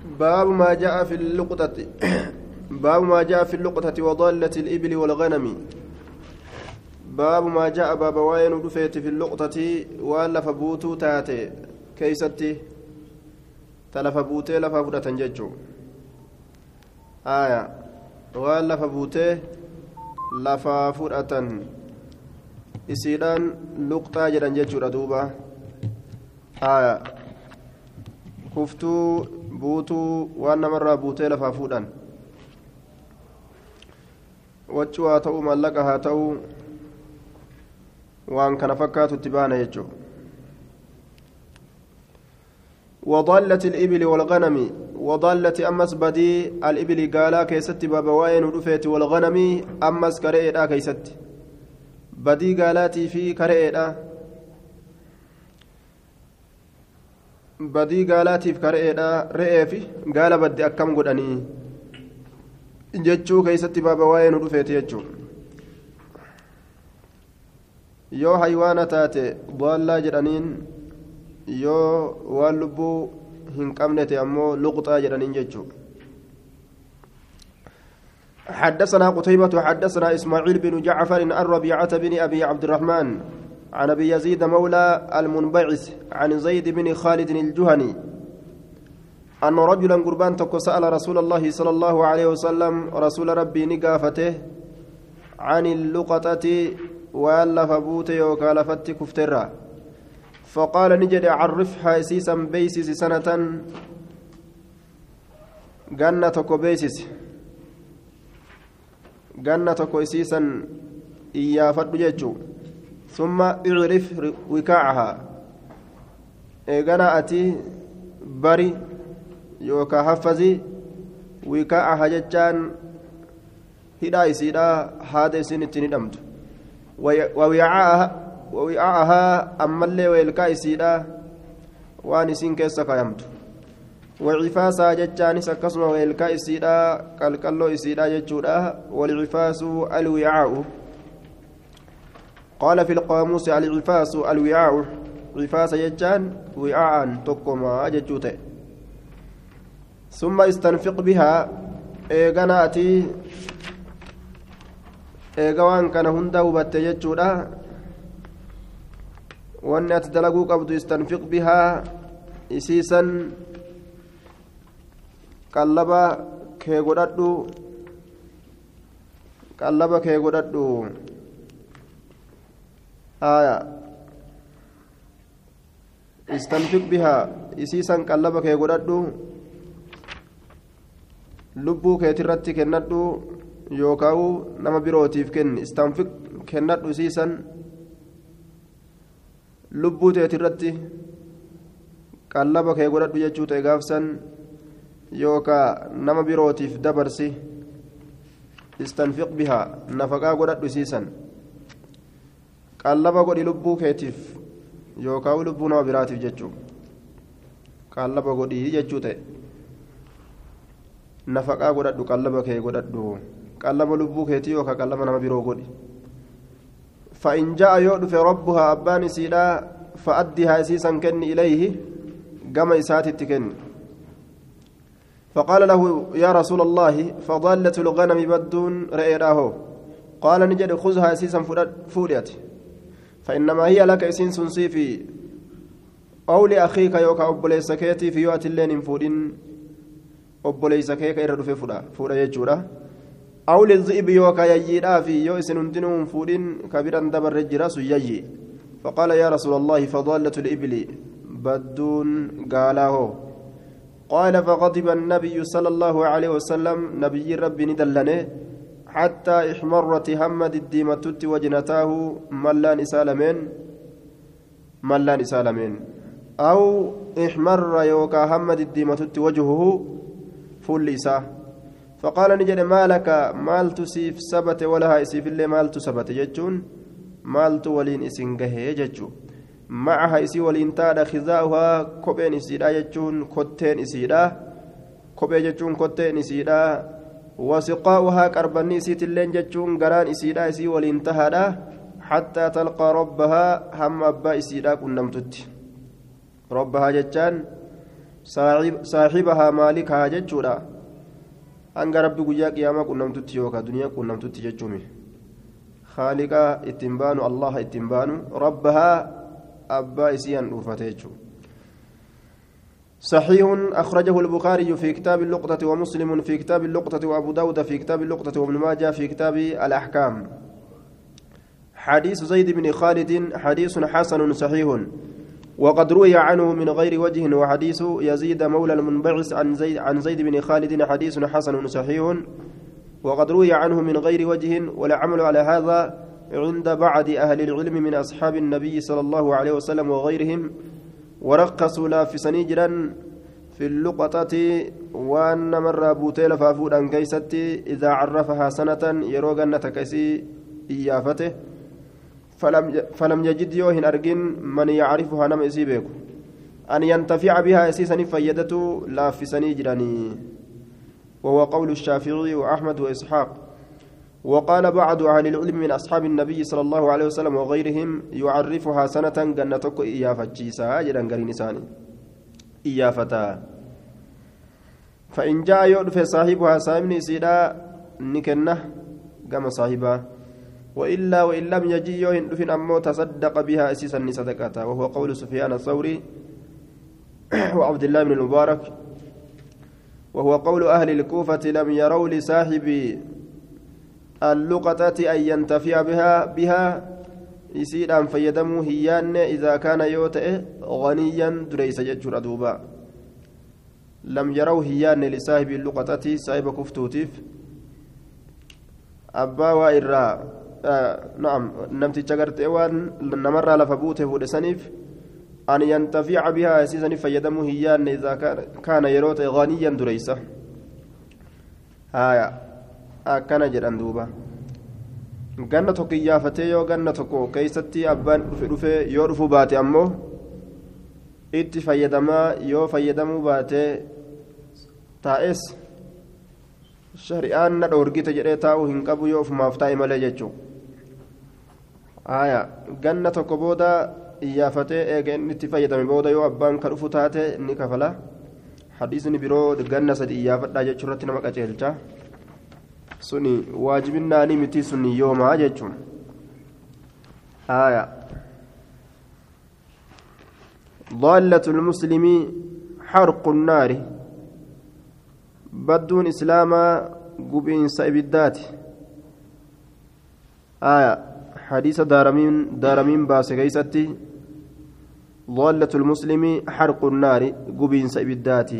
باب ما جاء في اللقطة باب ما جاء في اللقطة وضالة الإبل والغنم باب ما جاء باب وين دفيت في اللقطة وألف بوتو تاتي كيستي تلف بوتي لف فرة ججو آية وألف بوتي لف فرة إسيران لقطة جران ججو ردوبة آية kuftuu buutuu waan namarraa buutee lafaa fuudhan wachuu haa ta'u mallaqa haa ta'u waan kana fakkaatutti baana jechuu وضالة الإبل والغنم وضالة أمس بدي الإبل قالا كيست بابا وين ودفيت والغنم أمس كريئة كيست بدي قالاتي في كريئة badii gaalaatiif kareedha re'eefi gaala badde akkam godhanii jechuu keessatti baaba waa'ee nu dhufeeti jechuu yoo haywaana taate daallaa jedhaniin yoo waan lubbuu hin qabnete ammoo luqxaa jedhaniin jechuu حدثنا قتيبة حدثنا إسماعيل بن جعفر عن ربيعة بن أبي عبد الرحمن عن أبي يزيد مولى المنبعث عن زيد بن خالد الجهني أن رجلا قربان سأل رسول الله صلى الله عليه وسلم رسول ربي نقافته عن اللقطة وألف بوتي وكالفت كفترة فقال نجد عرفها سيسا بيسس سنة جنة بيسس جنة كويسيسا إيافت بججو ثم اعرف وكاعها إيغانا أتي بري يوكا حفظي وكاعها ججان هدا يسيدا هذا سنتين دمت ووعاءها أما اللي ويلكا يسيدا وانسين كيسا كيمت وعفاسا ججان سكسما ويلكا يسيدا كالكالو يسيدا ججودا والعفاس الوعاء قال في القاموس العفاس الوعاء عفاس يجان وعاء تقما ججوته ثم استنفق بها إيغاناتي إيغوان كان هندا وبت ججودا وأن أتدلقوا قبض استنفق بها إسيسا قلبا كيغودادو قلبا كيغودادو آية استنفق بها إسيسا قلبك يقولدو لبو كيترتي كندو يوكاو نما بيروتيف كن استنفق كندو إسيسا لبو تيترتي قلبك يقولدو يجو تيغافسا يوكا نما بيروتيف دبرسي استنفق بها نفقا قولدو إسيسا qallaba godhi lubbuu keetiif yookaan lubbuu nama biraatiif jechuun qallaba godhi jechuu ta'e nafaqaa godhadhu qallaba kee godhadhu qallaba lubbuu keetii yookaan qallaba nama biroo godhi fa'in ja'a yoo dhufe rabbuhaa abbaan isiidhaa fa'addihaa isiisan kenni ilayhi gama isaatitti kenni فقال له يا رسول الله فضالة الغنم بدون رئيراه قال نجد خذها اسيسا فوليتي فإنما هي لك إسين سنسي في أو لأخيك يوكا أبوليس كيتي في يوات اللين فودين أبوليس كيك إرد في فودا يجورا أو للذئب يوكا يجيرا في يو إسن هندنهم فودين كبيرا دبر رجرا سيجي فقال يا رسول الله فضالة الإبل بدون قاله قال فغضب النبي صلى الله عليه وسلم نبي ربي ندلنه حتى احمرت همد الديمتت وجنتاه ملان إسالمين أو احمر يوكا همد الديمتت وجهه فل إساه فقال نجد ما لك مال تسيف سبت ولها إسيف اللي مال تسبت ججون مال تولين إسنجه ججو معها إسي ولين تاد خزاؤها كوبين إسيدا ججون كوتين إسيدا كوبين ججون كوتين إسيدا وسقاؤها كربني سيت اللين جتشون قران إسيدا إسي والانتهى حتى تلقى ربها هم أبا إسيدا كنمتت ربها جتشان صاحبها مالكها ججودا أنك ربي قجاك يا ما كنا متتي وكا دنيا كنا متتي ججومي خالقا اتنبان الله اتنبان ربها أبا إسيان أوفتيجو صحيح أخرجه البخاري في كتاب اللقطة ومسلم في كتاب اللقطة وأبو داود في كتاب اللقطة وابن ماجه في كتاب الأحكام حديث زيد بن خالد حديث حسن صحيح وقد روي عنه من غير وجه وحديث يزيد مولى المنبعث عن زيد بن خالد حديث حسن صحيح وقد روي عنه من غير وجه والعمل على هذا عند بعض أهل العلم من أصحاب النبي صلى الله عليه وسلم وغيرهم ورقصوا لا في سنيجرا في اللقطة وأن مر بوتيل فافود أن كيستي إذا عرفها سنة يروغن تكسي إيافته فلم يجد يوهن أرجن من يعرفها نم إسيبك أن ينتفع بها أسيسا فيدته لا في سنيجراني وهو قول الشافعي وأحمد وإسحاق وقال بعض أهل العلم من أصحاب النبي صلى الله عليه وسلم وغيرهم يعرفها سنة جنتك إيافة جيسا جدا قرين ساني إيافتا فإن جاء يعرف صاحبها سامني سيدا نكنه قام صاحبها وإلا وإن لم يجي يوهن دفن أمو تصدق بها أسيسا صدقتا وهو قول سفيان الثوري وعبد الله بن المبارك وهو قول أهل الكوفة لم يروا لصاحب اللقطة أن ينتفع بها يسير أن فيدموا هيان إذا كان يوتئ غنيا دريس ججر أدوبا لم يروا هيان لصاحب اللقطة صاحب كفتوتيف أبا وإرّا نعم نمتي شجرت وان نمر على فبوته ودسنيف أن ينتفع بها أسيسا فيدمه هيان إذا كان يروت غنيا دريسة هايا أكن جران دوبا ganna tokko iyyafatee yoo ganna tokko keeysatti abbaan dhufe yoo dhufuu baate ammoo itti fayyadamaa yoo fayyadamuu baate taa'es shari'aan na dhoorgite jedhee taa'uu hin qabu yoo ofumaaf taa'e malee jechuudha aya ganna tokko booda iyyafatee eega inni itti fayyadame booda yoo abbaan ka dhufu taate ni kafala hadiisni biroo ganna sadi iyyafadhaa jechuu irratti nama qaceelcha suni waajibinnaanii miti suni yoomaa jechuun aya ضالة المسلم حرق النار بدون إسلاما قبين سيبدات آية حديث دارمين باس كيستي ضالة المسلم حرق النار قبين سيبدات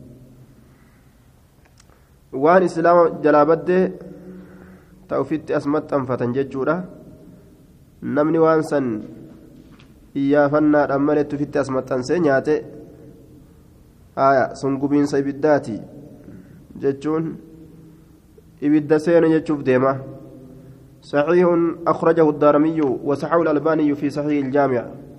وان إسلام جلابد توفيت أسمت أنفتا ججورة نمني وانسا iyyaafannaa dhammalettu fitti as maxxansee nyaate sun gubiinsa ibiddaati jechuun ibidda seenu jechuuf deema صحيح أخرجه الدارمي وصححه الألباني في صحيح الجامع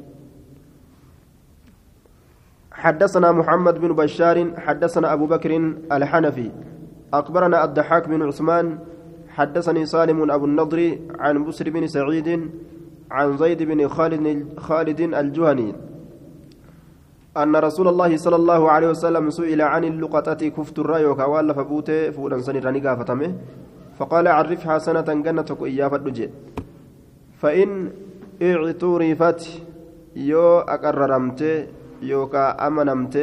حدثنا محمد بن بشار حدثنا أبو بكر الحنفي أخبرنا الضحاك بن عثمان حدثني سالم أبو النضر عن بسر بن سعيد عن زيد بن خالد الجهني أن رسول الله صلى الله عليه وسلم سئل عن اللقطة كفت الرأي وكوال فبوته فولا سنراني قافتمه فقال عرفها سنة جنتك إياه فالنجي فإن اعترفت يو أقررمت يوكا أمنمت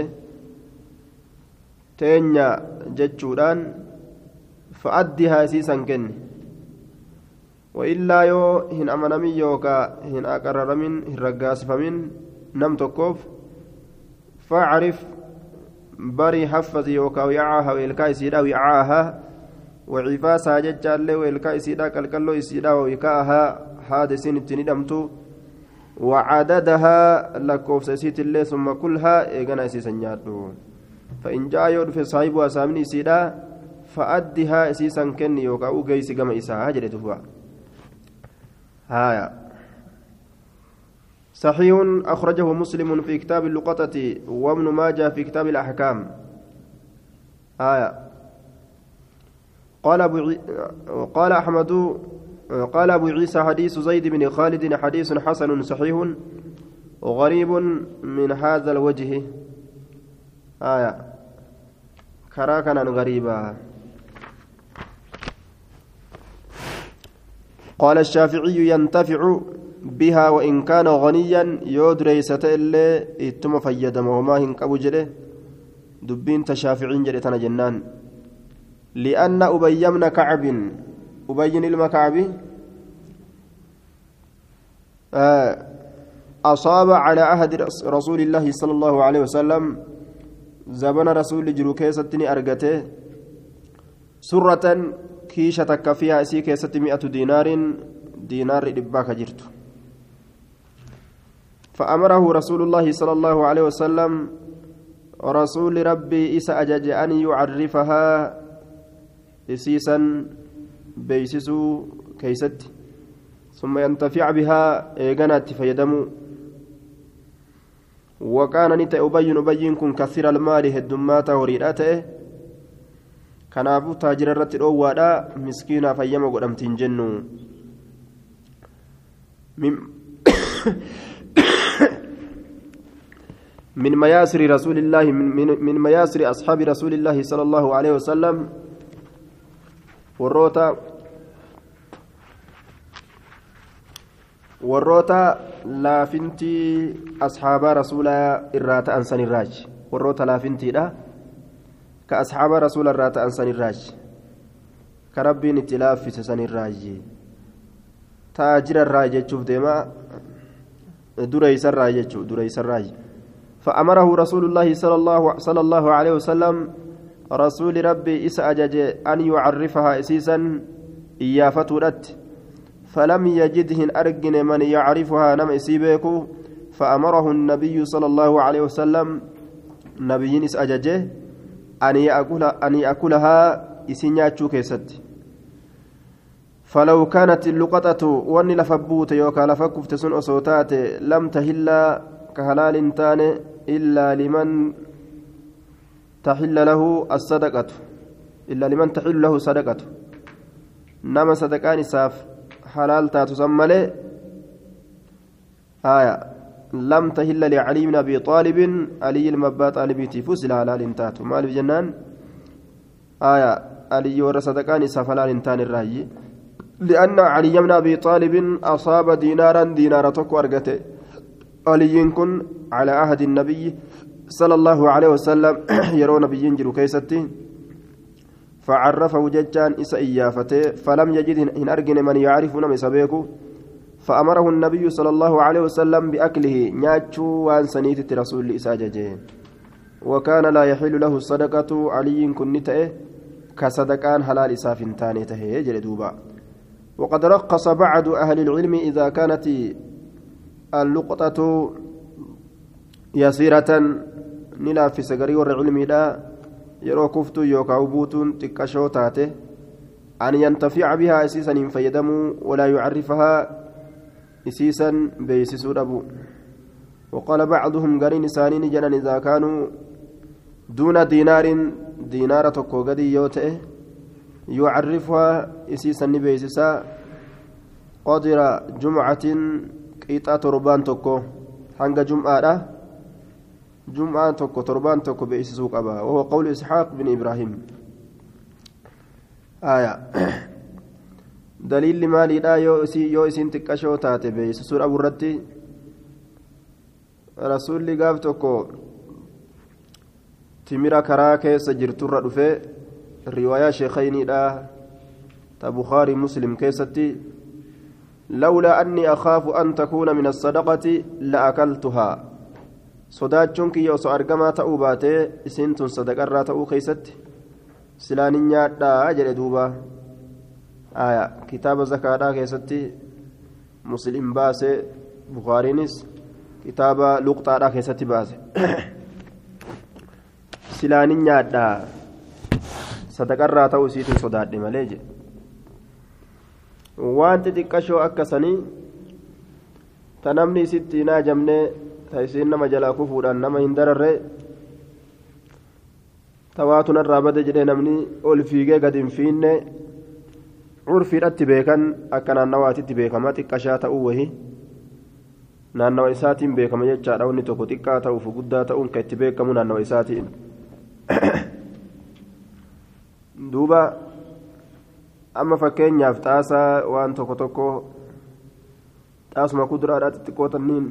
تينيا جتشوران فأدها سيسا كني وإلا يو هن أمنمي يوكا هن أقررمين هن رقاسفمين نم تكوف فاعرف بري حفظ يوكا ويعاها ويلكاي سيدا ويعاها وعفاسها ججال ويلكاي سيدا كالكالو سيدا ويكاها هذا سين التندمتو وعددها لكوف سيت الله ثم كلها إيغانا سيسنياتو فإن جاء يود في صاحب وسامني سيدا فأدها سيسن كن يوكا وغيسي كما إساها جريتوا هايا صحيح أخرجه مسلم في كتاب اللقطة وابن ماجه في كتاب الأحكام هايا قال أحمد قال أبو عيسى حديث زيد بن خالد حديث حسن صحيح غريب من هذا الوجه كراكنا غريبا قال الشافعي ينتفع بها وإن كان غنيا يودريسة اللي اتم فيدم وما هنكبو جده دبين تشافعين جدتنا جنان لأن أبي بن كعب أبين المكعب أصاب على عهد رسول الله صلى الله عليه وسلم زبن رسول جرو كيستني أرقته سرة كيشة كفيها سي كيست 100 دينار رباك جرت فأمره رسول الله صلى الله عليه وسلم رسول ربي إسا أجج أن يعرفها إسيسا بيسسو كيست ثم ينتفع بها إيغانات فيدمو وكان نت أبين كن كثير المال هدمات وريراته كنافو تاجر الرت الأوّادا مسكينا فيما قدمتين جنو من مياسر رسول الله من مياسر أصحاب رسول الله صلى الله عليه وسلم warroota laafintii asxaabaa rasuulaa irraa ta'an sanirraaj warroota laafintiidha ka asxaabaa rasuula irraa ta'an sanirraaj ka rabbiin itti laaffise sanirraaj taajira irraa jechuuf deema dureeysarraa jechuu dureeysarraaj فأمره رسول الله صلى الله عليه وسلم رسول ربي إسا أجج أن يعرفها إسيسا إيافتورت فلم يجدهن أرجن من يعرفها نم إسيبيكو فأمره النبي صلى الله عليه وسلم نبي إس أججه أن يأكلها إسنياتشو كيست فلو كانت اللقطة وأن لفبوت يوكا لفكفت سن أصوتات لم تهل كهلال تان إلا لمن تحل له الصدقة إلا لمن تحل له صدقة نما صدقان ساف حلال تاتسمى لم تهل لعلي بن أبي طالب علي المبا طالبي تفوز حلال تاتو مال بجنان علي ورصدقان ساف حلال تان الرأي لأن علي بن أبي طالب أصاب دينارا تكو أرقته علي كن على عهد النبي صلى الله عليه وسلم يرون نبي ينجر كيستي فعرفه ججان إسئيافته فلم يجد إن أرجن من يعرف نم سبيكو فأمره النبي صلى الله عليه وسلم بأكله ناتشو وان سنيت رسول إساججين وكان لا يحل له الصدقة علي كنته كصدقان حلال إساف تانيته جلدوبا وقد رقص بعض أهل العلم إذا كانت اللقطة يسيرة نلا في سجري والعلم لا يرو كفتو يوكا وبوتون تكشو تاته أن ينتفع بها أسيسا فيدمو ولا يعرفها أسيسا بيسسو أبو وقال بعضهم قرين سانين جنن إذا كانوا دون دينار تكو قدي يوته يعرفها أسيسا بيسسا قدر جمعة قيطة تربان تكو حنق جمعة تكو تربان تكو بيسسو قبا وهو قول إسحاق بن إبراهيم دليل مالي لا يو إسين تكشو تاتي بيسسو أبو الرتي رسول لي قاف تكو تميرا كراكي سجرتو ردفي الرواية شيخيني لا تبخاري مسلم كيستي لولا أني أخاف أن تكون من الصدقة لأكلتها صداچون كي يوسو أرقما تأوباتي إسنتون صدق الرا تأو كيست سلانين يادا أجل دوبا كتاب زكاة كيستي مسلم باسي بخارينيس كتاب لقطة كيستي باسي سلانين يادا صدق الرا تأو سيتون صداد ماليجي wanti xiqqashoo akkasanii ta namni isitti naa jamnee ta isiin nama jalaa kufuudhaan nama hin dararre tawaatun irraa bade jedhee namni ol fiigee gad hin fiinne curfiidhatti beekan akka naannawaatitti beekama xiqqashaa ta'uu wahi naannawa isaatiin beekama jechaadha wanni tokko xiqqaa ta'uuf guddaa ta'uun kan itti beekamu naannawa isaatiin دوبا أما فكين تاسا وأن توكو توكو تاسما كدرة xixiqqoo tanniin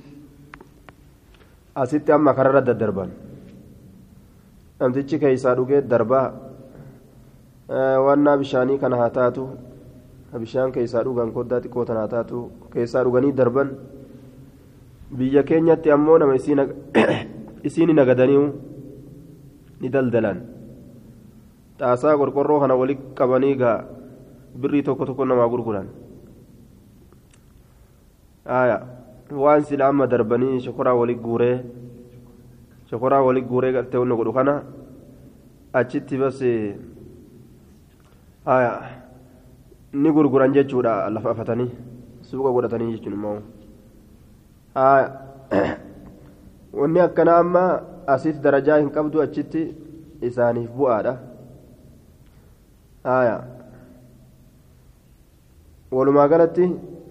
asitti amma kararra daddarban namtichi keessaa dhugee darbaa wannaa bishaanii kana haa taatu bishaan keessaa dhugan koddaa xiqqoo tana haa taatu keessaa dhuganii darban biyya keenyatti ammoo nama isiin nagadanii ni daldalan xaasaa qorqorroo kana walitti qabanii gaa birrii tokko tokko namaa gurguran waan sila amma darbanii shokoraa walitti guuree galtee wanna godhu kana achitti bas ni gurguran jechuudha lafa afatanii suuqa godhatanii jechuun immoo wanni akkana amma asitti darajaa hin qabdu achitti isaaniif bu'aadha walumaa galatti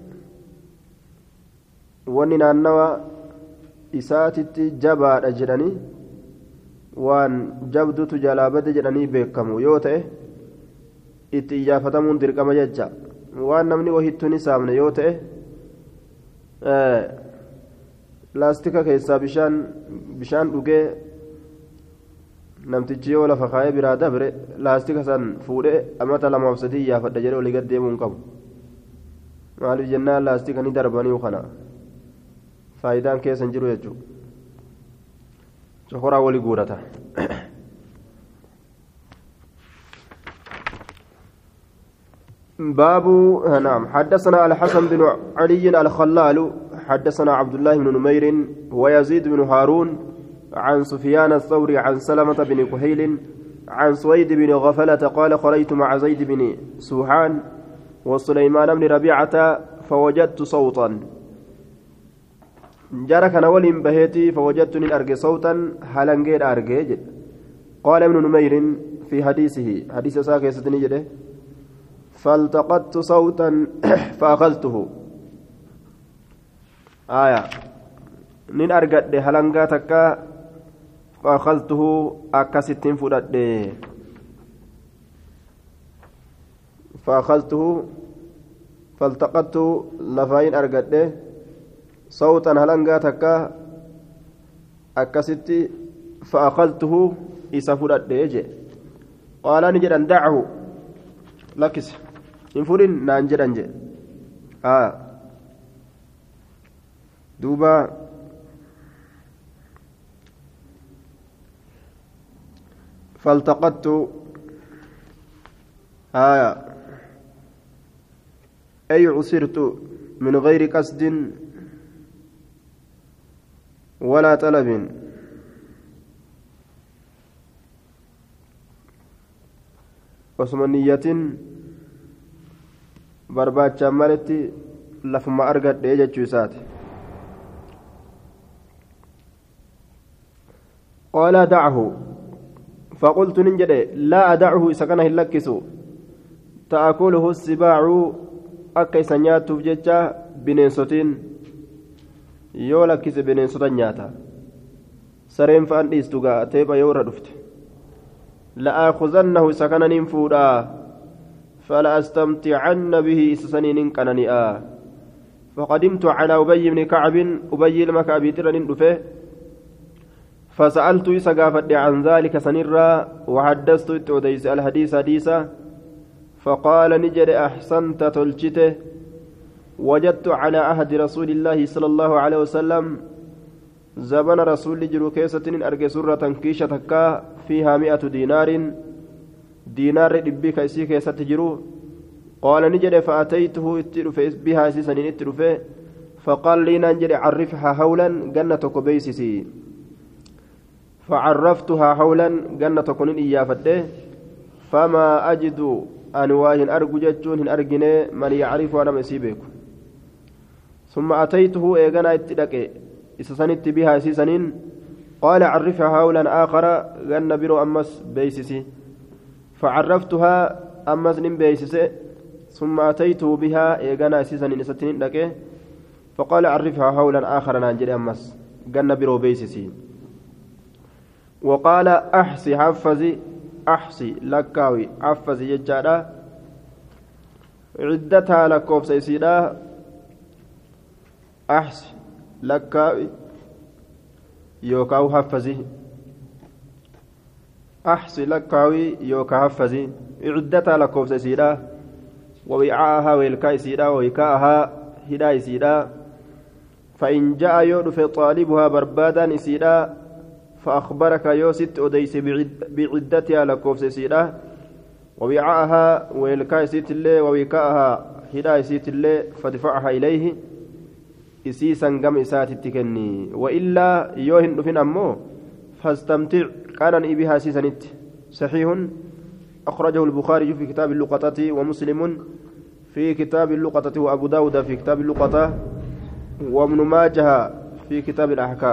wanni naannawa isaatitti jabaadha jedhanii waan jabdutu jalaa bade jedhanii beekamu yoo ta'e itti iyyaafatamuun dirqama jecha waan namni wahittu ni saamne yoo ta'e laastika keessaa bishaan dhugee namtichi yoo lafa kaayee biraa dabre laastika san fuudhee amata 2-3 iyyaafadha jedhee olii gad deemuu hin qabu maaliif jennaan laastika ni darbanii kana faayidaan keessa hin jiru jechuudha shokoraa walii guurata باب نعم حدثنا الحسن بن علي الخلال حدثنا عبد الله بن نمير ويزيد بن هارون عن سفيان الثوري عن سلمة بن كهيل عن سويد بن غفلة قال خرجت مع زيد بن سوحان وسليمان بن ربيعة فوجدت صوتا جرك أنا ولم بهيتي فوجدتني أرجي صوتا هلنجير أرجي قال ابن نمير في حديثه حديث ساكي ستنجده فالتقطت صوتا فأخذته نين أرجد هلنجا تكا فأخذته أكستين فرد فأخذته فالتقطت لفاين أرجد صوتا هلنجا تكا أكستي فأخذته إسافرت ديجي قال نجد أن دعه لكس إنفرين نانجد أنجي دوبا فالتقطت أي عسرت من غير قصد ولا طلب وسمنية برباچا مالتي لفما أرقد ديجا جوسات قال دعه فقلت ننجد لا أدعه إسكنه اللكسو تأكله السباع أكي سنيات بججا بنينسوتين yoo lakkise bineensota nyaata sareen fa'aan dhiistu teepha yoo irra dhufte la'aakhuzannahu isa kana nin fuudhaa فلأستمتعن به إسسنين كننئا فقدمت على أبي بن كعب أبي المكعبي ترن دفه فسألت إسقافت عن ذلك سنرا وحدثت التوديس الحديث حديثا فقال نجد أحسنت تلجته وجدت على عهد رسول الله صلى الله عليه وسلم زبن رسول جرو كيسة أرجى سرة كيشة فيها 100 دينار ربي كيسي كيسة تجرو قال نجد فأتيته بها سنين اترفه فقال لي نجد عرفها حولا جنة كبيسسي فعرفتها حولا جنة كنين إيافته فما أجد أنواع أرجو جتون أرجني من يعرف أنا مسيبك ثم أتيته إيغانا اتدك إسسنت بها سيسنين قال عرفها حولا آخر جنة برو أمس بيسسي فعرفتها أمس نم بيسسي ثم أتيته بها إيغانا سيسنين ستنين لك فقال عرفها حولا آخر نانجل أمس جنة برو بيسسي وقال أحسي حفظي أحسي لكاوي حفظي يجادا عدتها لكوف سيسيدا أحسي لكاوي يوكاو حفظي أحسي لكاوي يوكا حفظي عدتها لكوف سيسيدا ووعاءها ويلكاي سيدا ويكاها هداي سيدا فإن جاء يؤلف طالبها بربادا سيدا فأخبرك يوسف أديس بعدتها لكوف سيدا ووعاءها ويلكاي سيت الله ووكاها هداي سيت الله فادفعها إليه إسيسا قم إسات التكني وإلا يوهن فين أمه فاستمتع كان بها سيسنت صحيح أخرجه البخاري في كتاب اللقطة ومسلم في كتاب اللقطة وأبو داود في كتاب اللقطة وابن ماجه في كتاب الأحكام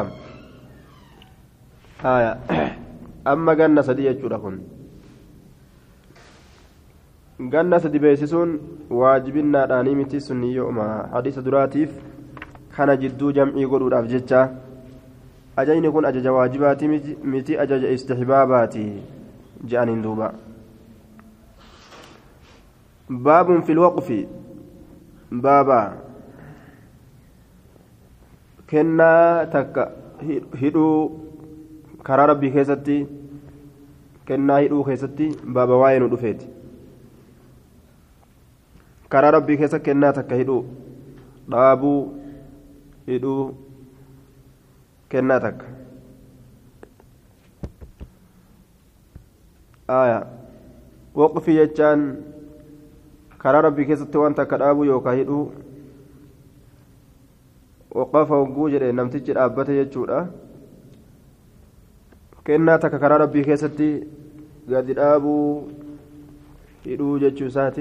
أما جنة سدية لكم جنة سدي بيسسون واجبنا رانيمتي سنية ما حديث دراتيف كان جدو جمعي قولوا الأفجتة أجين يكون أجج واجباتي متي أجج استحباباتي جانين دوبا باب في الوقف بابا كنا تك هدو كرا ربي كيستي كنا هدو كيستي بابا واين ودفيت كرا ربي كيست كنا تك هدو دابو هدو كنا تك وقفي يجان كرا ربي كيستي وانت كدابو يوكا هدو وقف وجوجر نمتج الأبتة يجورا كنا تكرر ربي كيستي قد الأبو يدو جتشوساتي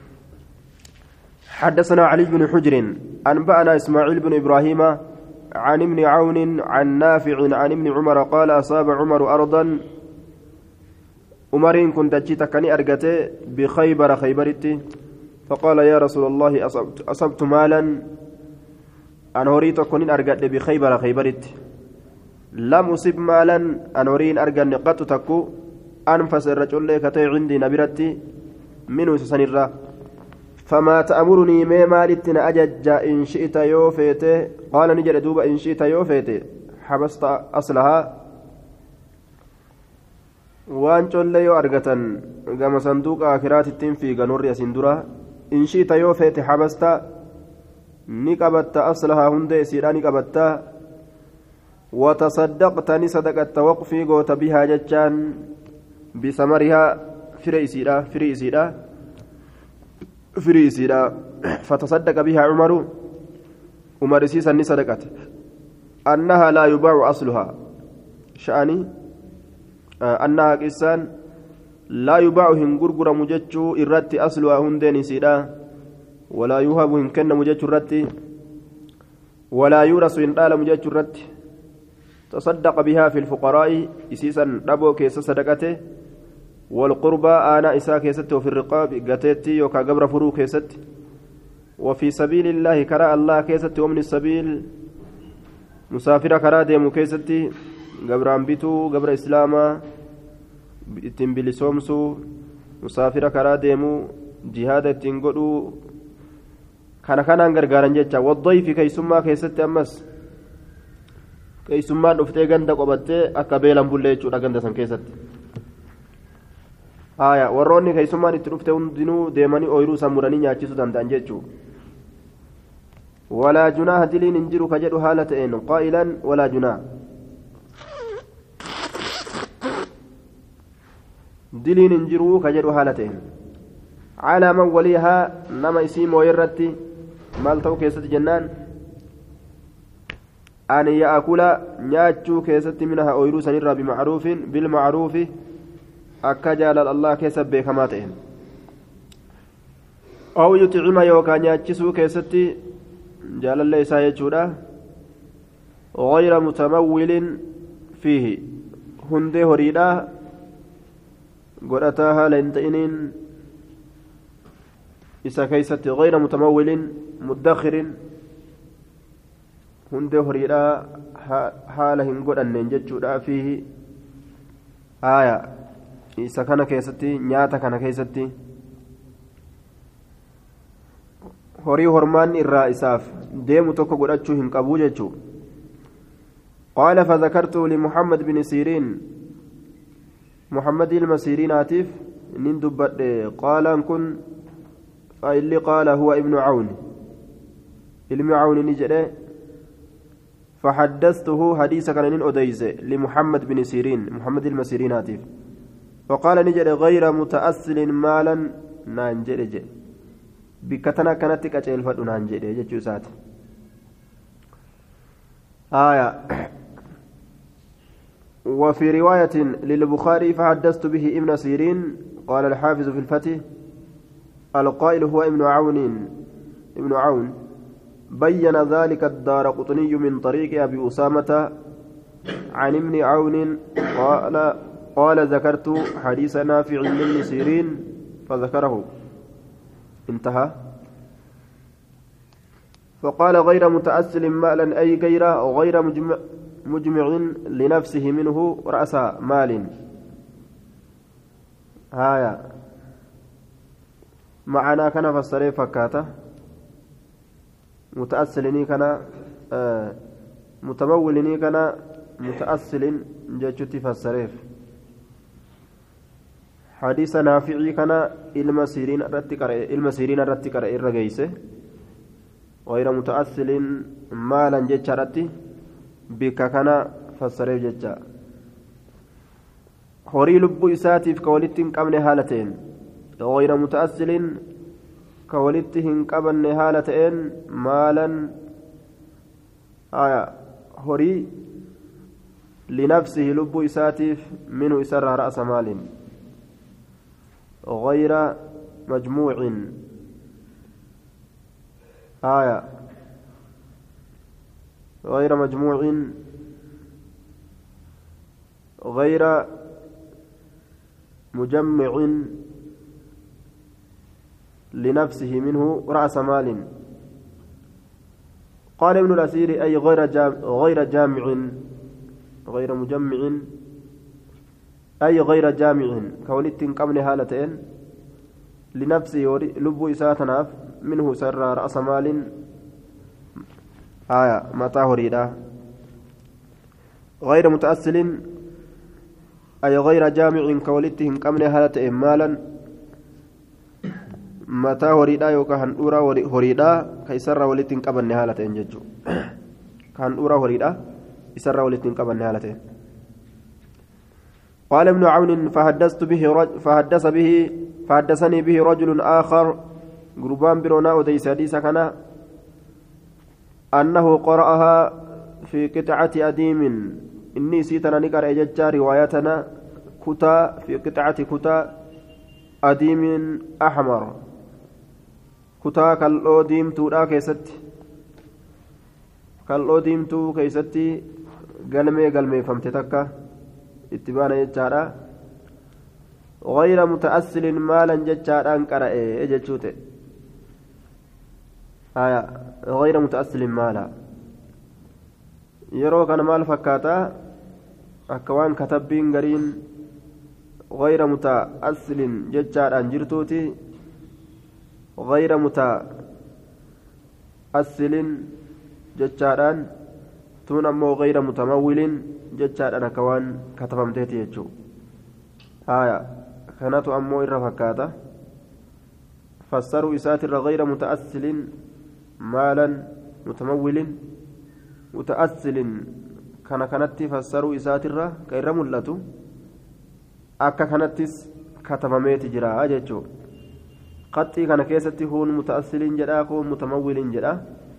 حدثنا علي بن حجر أنبأنا إسماعيل بن إبراهيم عن ابن عون عن نافع عن ابن عمر قال أصاب عمر أرضا عمرين كنت جيتكني أرقته بخيبر خيبرتي فقال يا رسول الله أصبت مالا أن هوري تكون أرقد بخيبر خيبرت لم أصب مالا أن هورين أرقد نقط تكو أنفس الرجل كتي عندي نبرتي منه سنرة فما تأمرني ما مالتنا أجج إن شئت يوفيته قال نجد دوب إن شئت يوفيته حبست أصلها وان جل يو أرقة قام صندوق آخرات في قنور يسندرة إن شئت يوفيته حبست ni qabatta aslahaa hunda isiidhaa ni qabatta watasaddaqta ni sadaqatta waqfii goota bihaa jechaan bisamarihaa firii isiidhaa fatasaddaqa bihaa cumaru umar isiisan ni sadaqate annahaa laa yubaacu asluhaa sha'anii annahaa qissaan laa yubaacu hin gurguramu jechuu irratti asluhaa hundeen isiidhaa ولا يوهب إن كان مجاج الرتي ولا يورث إن قال مجاج الرتي تصدق بها في الفقراء إسيسا ربو كيس صدقته والقربى آنا إسا كيست وفي الرقاب قتيتي يوكا قبر فرو كيست وفي سبيل الله كرا الله كيست ومن السبيل مسافر كرا ديمو كيستي قبر أنبتو قبر إسلاما اتنبلي سومسو مسافر كرا ديمو جهاد التنقلو kana kanaan gargaaran jecha waddayfi keeysummaa keessatti ammas keeysummaan dhuftee ganda qobattee akka beelan bullee jechuudha ganda san keessatti warroonni keeysummaan itti dhufte hundinuu deemanii ooyiruu san muranii nyaachisuu danda'an jechuudha walaa junaaha diliin hin jiru ka jedhu haala ta'een qaa'ilan walaa junaaha diliin hin jiru ka jedhu haala ta'een calaa man waliihaa nama isii mooyirratti maal ta'u keessatti jennaan an yaakula nyaachuu keessatti minaha ooyiruu sanirraa bimacruufin bilmacruufi akka jaalal allah keessa beekamaa ta'een aw yuxcima yookaan nyaachisuu keessatti jaalallee isaa jechuudha غير متمول فيه هندي هريدا قرأتها لنتئنين إسا كيست غير متمول مدخر هندي هريدا حالهم قد أن ينججوا فيه آية إذا كان كيستي نياتا كان كيستي horii hormaan irraa isaaf deemu tokko godhachuu hin qabu jechuu qaala fadakartu limuhammad bin siriin muhammad ilma siriinaatiif nin dubbadhe qaalaan kun فإلي قال هو ابن عون ilmi عون نجده فحدثته حديث كان أديس لمحمد بن سيرين محمد المسيرين هاتف فقال نجد غير متأصل مالا نانجد بكتنا كانت كأجل فدو نانجد جتشوسات آية وفي رواية للبخاري فحدثت به ابن سيرين قال الحافظ في الفتح القائل هو ابن عون بين ذلك الدارقطني من طريق أبي أسامة عن ابن عون قال ذكرت حديث نافع من سيرين فذكره انتهى فقال غير متأصل مالا أي غير مجمع لنفسه منه رأس مال هايا معنا كان فسره فكاته متأصلني كان متمولني كان متأصل جتشتي فسره حديث نافعي كان المسيرين الرتكر الرجيسه غير متأصل مالا جتشرتي بك كان فسره جتشا horii lubbuu isaatiif ka walitti hin qabne haala ta'een غير متأصل ka walitti hin qabanne haala ta'een maalan horii linafsihi lubbuu isaatiif minhu isarraa ra'sa maalin غير مجموع غير مجموع غير مجمع لنفسه منه رأس مال قال ابن الأثير أي غير جامع غير مجمع أي غير جامع كولت قبل هالتين لنفسه لب إساتناف منه سر رأس مال متى هريدا غير متأصل أي غير جامع كولتهم قبل هالتين مالا mataa horiidhaa yookaan handhuuraa horiidhaa ka isarraa walitti hin qabanne haala ta'een jechuudha ka handhuuraa horiidhaa isarraa walitti hin qabanne haala ta'een قال ابن عون فحدثني به رجل آخر قربان برونا وديس حديث كان أنه قرأها في قطعة أديم إني سيتنا نقرأ ججا روايتنا كتا في قطعة كتا أديم أحمر kutaa kal'oo diimtuudha keessatti kal'oo diimtuu keessatti galmeeffamte takka itti baana jechaadha غير متأصل مالا جتشادان قرأ جتشوته غير متأصل مالا يرو كان مال فكاتا أكوان كتبين قرين غير متأصل جتشادان جرتوتي غير متأصل جتشاران تون أمو غير متمول جتشاران كوان كتفمتيتي يجو كانت أمو الرفكاتة فسروا إسات غير متأصل مالا متمول متأصل كانت فسروا إسات كير ملتو أكا كانتس كتفمتي جرا جتشو قطي كان كيستي هون متأصل جدا كون متمول جدا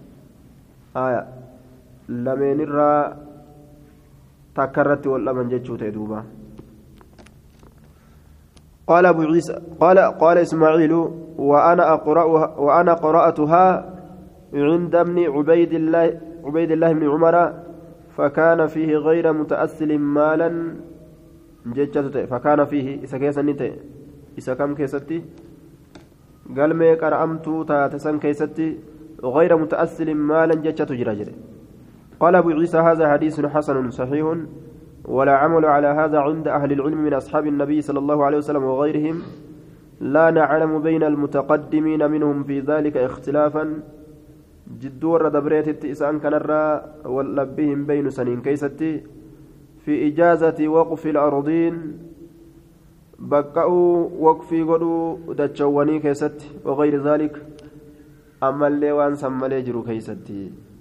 لمن الرا تكررت ولا من جتشو تدوبا قال أبو عيسى قال إسماعيل وأنا قرأتها عند ابن عبيد الله بن عمر فكان فيه غير متأصل مالا جتشو فكان فيه إسا كيسني إسا كم كيستي قال ما قرأمت تاتسن كيستي غير متأصل مالا جتشت جرجر قال أبو عيسى هذا حديث حسن صحيح ولا عمل على هذا عند أهل العلم من أصحاب النبي صلى الله عليه وسلم وغيرهم لا نعلم بين المتقدمين منهم في ذلك اختلافا جدور دبريت التئسان كان الرا واللبهم بين سنين كيستي في إجازة وقف الأرضين بقوا وقفي قدوا دتشواني كيستي وغير ذلك أما اللي وان سمالي جرو كيستي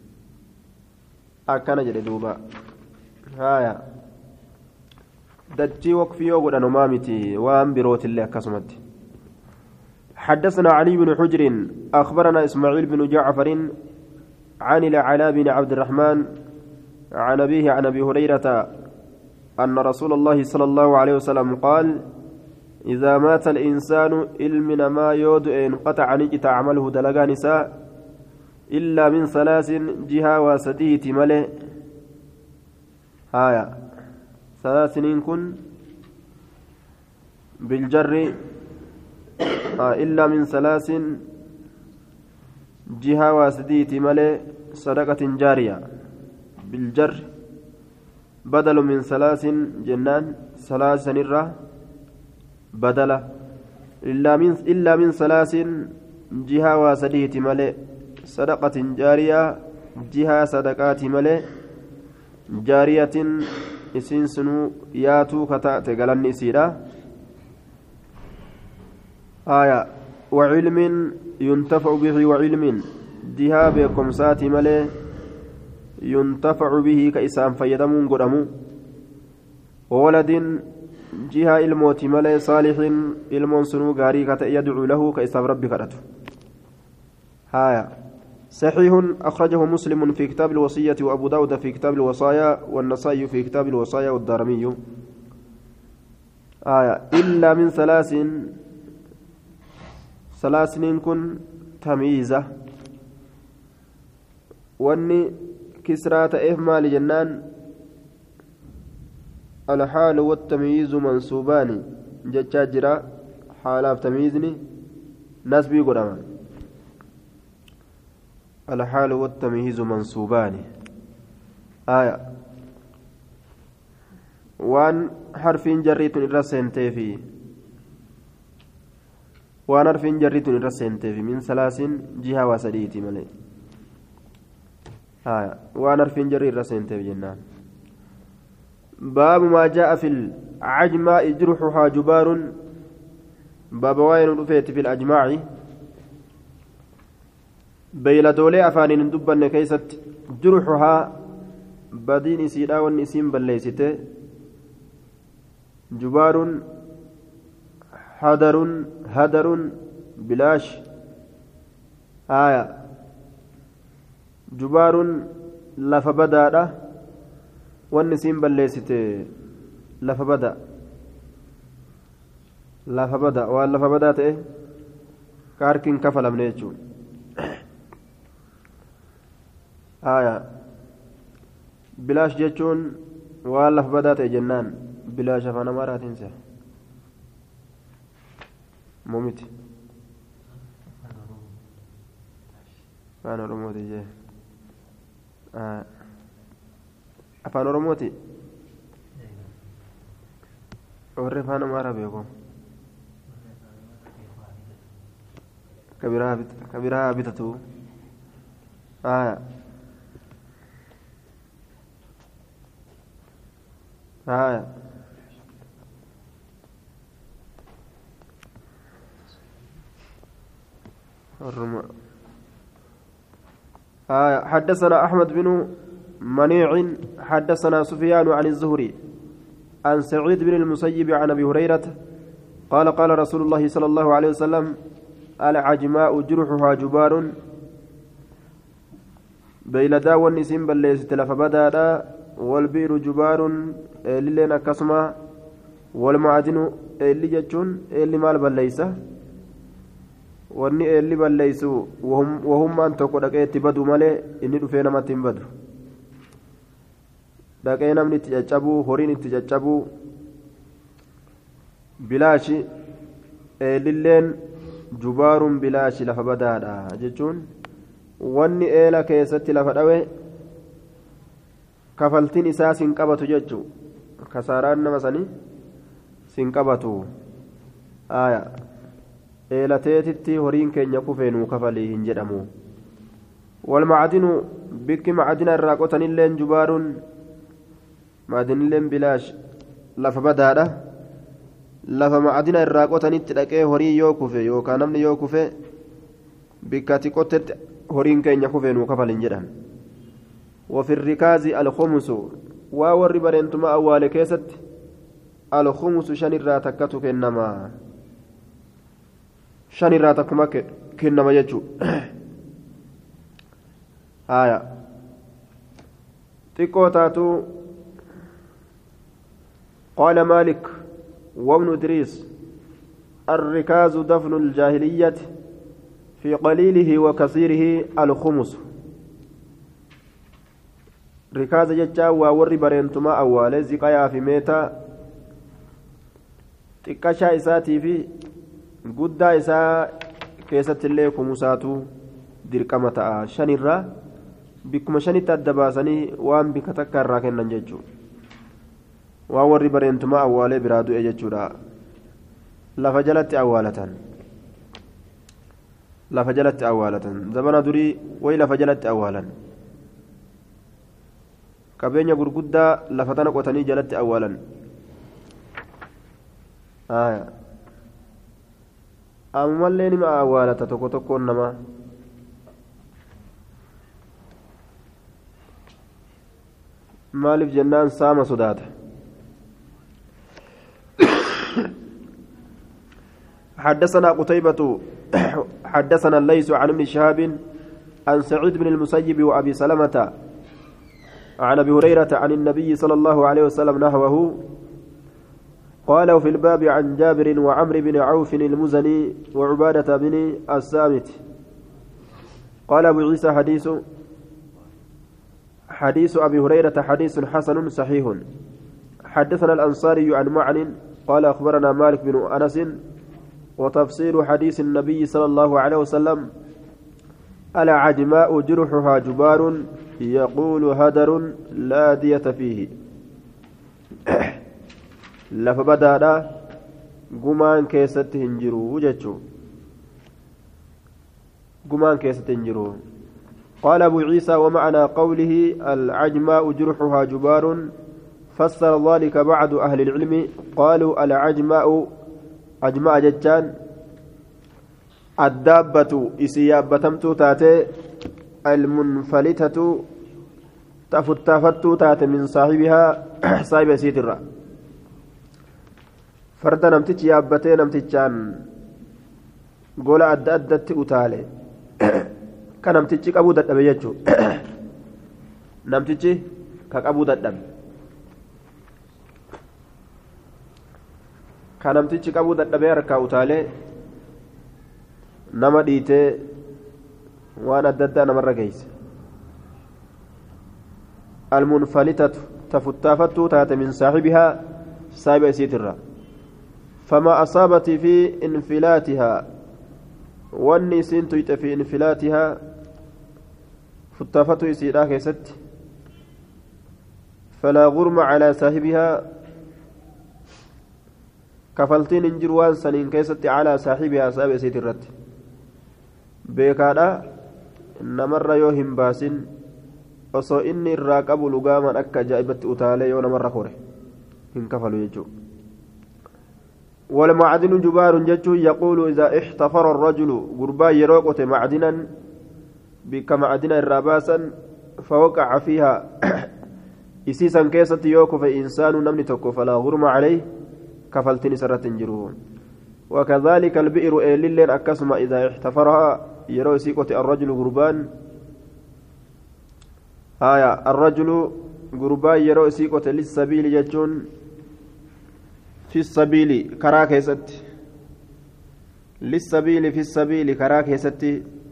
أكنا جري دوبا هايا دتشي وقفي يوغد أنمامتي وان بروت الله كسمتي حدثنا علي بن حجر أخبرنا إسماعيل بن جعفر عن العلاء بن عبد الرحمن عن أبيه عن أبي هريرة أن رسول الله صلى الله عليه وسلم قال إذا مات الإنسان إلمنا ما يود انقطع نجت عمله دلقا نساء إلا من ثلاث جهة وسديت ملئ هايا ثلاث كن بالجر إلا من ثلاث جهة وسديت ملئ صدقة جارية بالجر بدل من ثلاث جنان ثلاث نرة بدل إلا من ثلاث جهة وسديت ملئ صدقة جارية جهة صدقات ملئ جارية إسين سنو ياتو كتات قلن سيرا آية وعلم ينتفع به وعلم جهة بكم ساتي ملئ ينتفع به كإسام فيدمون قدمو وولد جهة الموت ملئ صالح المون سنو غاري يدعو له كإسام ربي كرته هايا صحيح أخرجه مسلم في كتاب الوصية وأبو داود في كتاب الوصايا والنسائي في كتاب الوصايا والدارمي إلا من ثلاث كن تمييزة واني كسرى تأف مال جنان الحال والتمييز منصوبان جتشاجرا حالاف تمييزني نسبي قدما الحال والتمييز منصوبان آية وان حرف جريت الرسنتي في وان حرف جريت الرسنتي في من ثلاث جهة وسديتي ملئ آية وان حرف جري الرسنتي في جنان باب ما جاء في العجماء جرحها جبار باب وين رفيت في الأجماع بيلدولي أفانين دبن كيست جرحها بدين إسيرا والنسيم بليسته جبار هدر بلاش آية جبار لفبدأ والنسيم بليسته لفبدأ واللفبدأ تئه كاركين كفل من يجون آية بلاش جتون والله بدات جنان بلاش فانا مرات انسى مومتي فانا رموتي جي أفان رموتي ورّي فانا مرة بيكم كبيرها بتتو آية حدثنا أحمد بن منيع حدثنا سفيان عن الزهري عن سعيد بن المسيب عن أبي هريرة قال قال رسول الله صلى الله عليه وسلم العجماء جرحها جبار بيلدا والنسيم بليس تلف بدادا والبئر جبار للين كسمة والمعدن اللي جتون اللي مال بليسة wanni eelli balleeysu wahummaan tokko dhaqee itti badu malee inni dhufee namatti hin badu dhaqee namni itti caccabuu horiin itti caccabuu bilaashi eelilleen jubaaruun bilaashi lafa badaadha jechuun wanni eela keessatti lafa dhawe kafaltiin isaas hin qabatu jechuu كساران نمسني سنقبتو آية إيلتيتي هورين كين يكفين وكفلي هنجدمو والمعدن بك معدن الراقوتن اللين جبار معدن اللين بلاش لفبدادة lafa macadina irraa qotanitti dhaqee horii yoo kufe yookaan namni yoo kufe bikkatti qotetti horiin keenya kufe nuu kafalin jedhan وفي الركاز الخمس وور برنتما أول كيست الخمس شن الراتكتك إنما شن الراتكما كإنما يجو آية تكوتاتو قال مالك وابن إدريس الركاز دفن الجاهلية في قليله وكثيره الخمس ركاز جتا وور برنتما أول زكايا في ميتا تكاشا إساتي في قد إسا كيست اللي خمساتو دركمتا شنرا بكم شنت الدباسني وان بك تكرر كنن ججو وور برنتما أول برادو أججورا لفجلت أولة زمن دري ويلا فجلت أولا qabeenya gurguddaa lafatana qotanii jalatti awwaalan ammallee nima awwaalata tokko tokkoon namaa maaliif jennaan saama sodaata حدثنا قتيبة حدثنا الليث عن ابن شهاب عن سعيد بن المسيب وأبي سلمة عن ابي هريره عن النبي صلى الله عليه وسلم نحوه قال في الباب عن جابر وعمرو بن عوف المزني وعباده بن الصامت قال ابو عيسى حديث ابي هريره حديث حسن صحيح حدثنا الانصاري عن معن قال اخبرنا مالك بن انس وتفسير حديث النبي صلى الله عليه وسلم العجماء جرحها جبار يقول هدر لا دية فيه لفبدادا قمان كيست هنجرو جتشو قمان كيست هنجرو قال أبو عيسى ومعنى قوله العجماء جرحها جبار فسر ذلك بعض أهل العلم قالوا العجماء أجماء جتان الدابة إسيابتمتو تاتي المنفلتة تفتفتو تاتي من صاحبها صاحب سيترا فرد نمتج يابتي نمتجان قول أدت أتالي كان نمتج كابو دت بيجو نمتج كابو دت كان نمتج كابو دت بيركا أتالي nama dhiitee waan adda addaa namarra geeyse almunfalitatu tafuttaafattuu taate min saaxibihaa saahiba isiitirra famaa asaabatii fi infilaatihaa wanni isiin tuyxe fi infilaatihaa futtaafatuu isiidhaa keessatti falaa gurma calaa saahibihaa kafaltiin hin jiru waan saniin keessatti calaa saaxibihaa saahiba isiitirratti beekaadha namarra yoo hin baasin osoo inni irraa qabu lugaaman akka ajaa'ibatti utaalee yoo namarra kore hin kafalu jechuudha والمعدن جبار جتشو يقول إذا احتفر الرجل قربا يروقت معدنا بك معدنا الراباسا فوقع فيها إسيسا كيسة يوكو فإنسان نمني توكو فلا غرم عليه كفلتني سرة جروه وكذلك البئر إلين أكسم إذا احتفرها يرو سيقوت الرجل قربان الرجل قربان يرو سيقوت للسبيل يجون في السبيل كراك يست للسبيل في السبيل كراك يست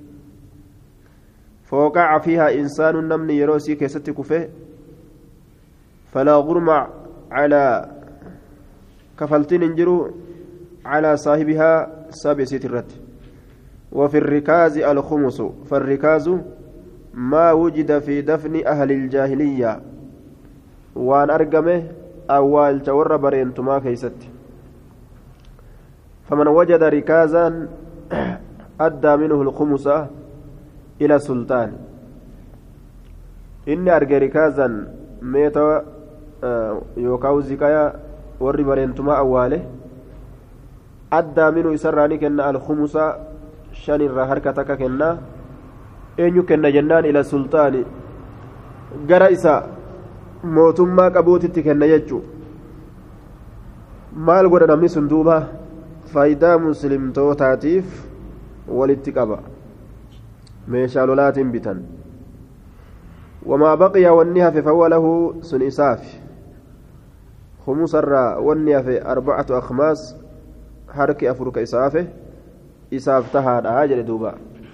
فوقع فيها إنسان نمني يرو سيك يست كفه فلا غرم على كفلتين انجرو على صاحبها سابع سترت وفي الركاز الخمس فالركاز ما وجد في دفن أهل الجاهلية وأن أرقمه أول جور برينتما كيست فمن وجد ركازا أدى منه الخمس إلى السلطان إني أرجع ركازا ميتا يوكاو زكايا ور برينتما أواله أدى منه يسراني كنا الخمس شان الرهركتك كنا أين كنا جنان إلى السلطان جرائسا mootummaa qabuutitti kenna jechuun maal godha namni sun duuba faayidaa muslimtootaatiif walitti qaba meeshaa lolaatiin bitan wamaa baqiya wanni hafe fawwa lahu sun isaaf humusarraa wanni hafe arbacatu akhmaas harki afur ka isaafe isaaf tahaadha jedhe duuba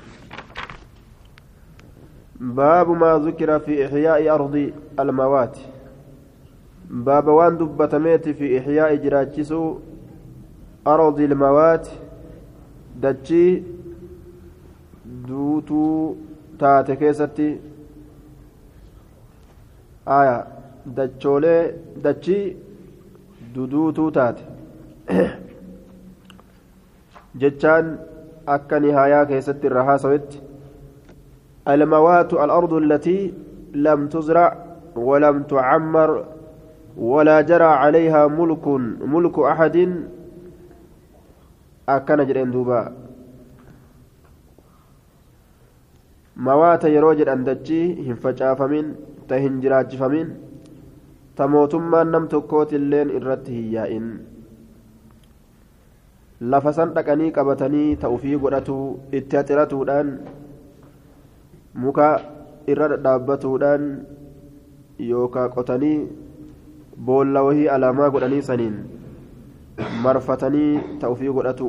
باب ما ذكر في إحياء أرض الموات باب وان دبتميت في إحياء جراجسو أرض الموات دجي دوتو تاتكيستي آية دجولي دجي دودوتو تات جتشان أكا نهاية كيستي الرهاسويت الموات الأرض التي لم تزرع ولم تعمر ولا جرى عليها ملك أحد أكن جرين دوبا موات يروجد أن دجي هنفجأ فمن تهنجراج فمن تموتما نم تكوت اللين إرته يائن لفسن تكني كبتني توفيق ودتو اتترتو الآن muka irra dhaabbatuudhaan yookaan qotanii boolla wahii alaamaa godhanii saniin marfatanii ta'ufii godhatu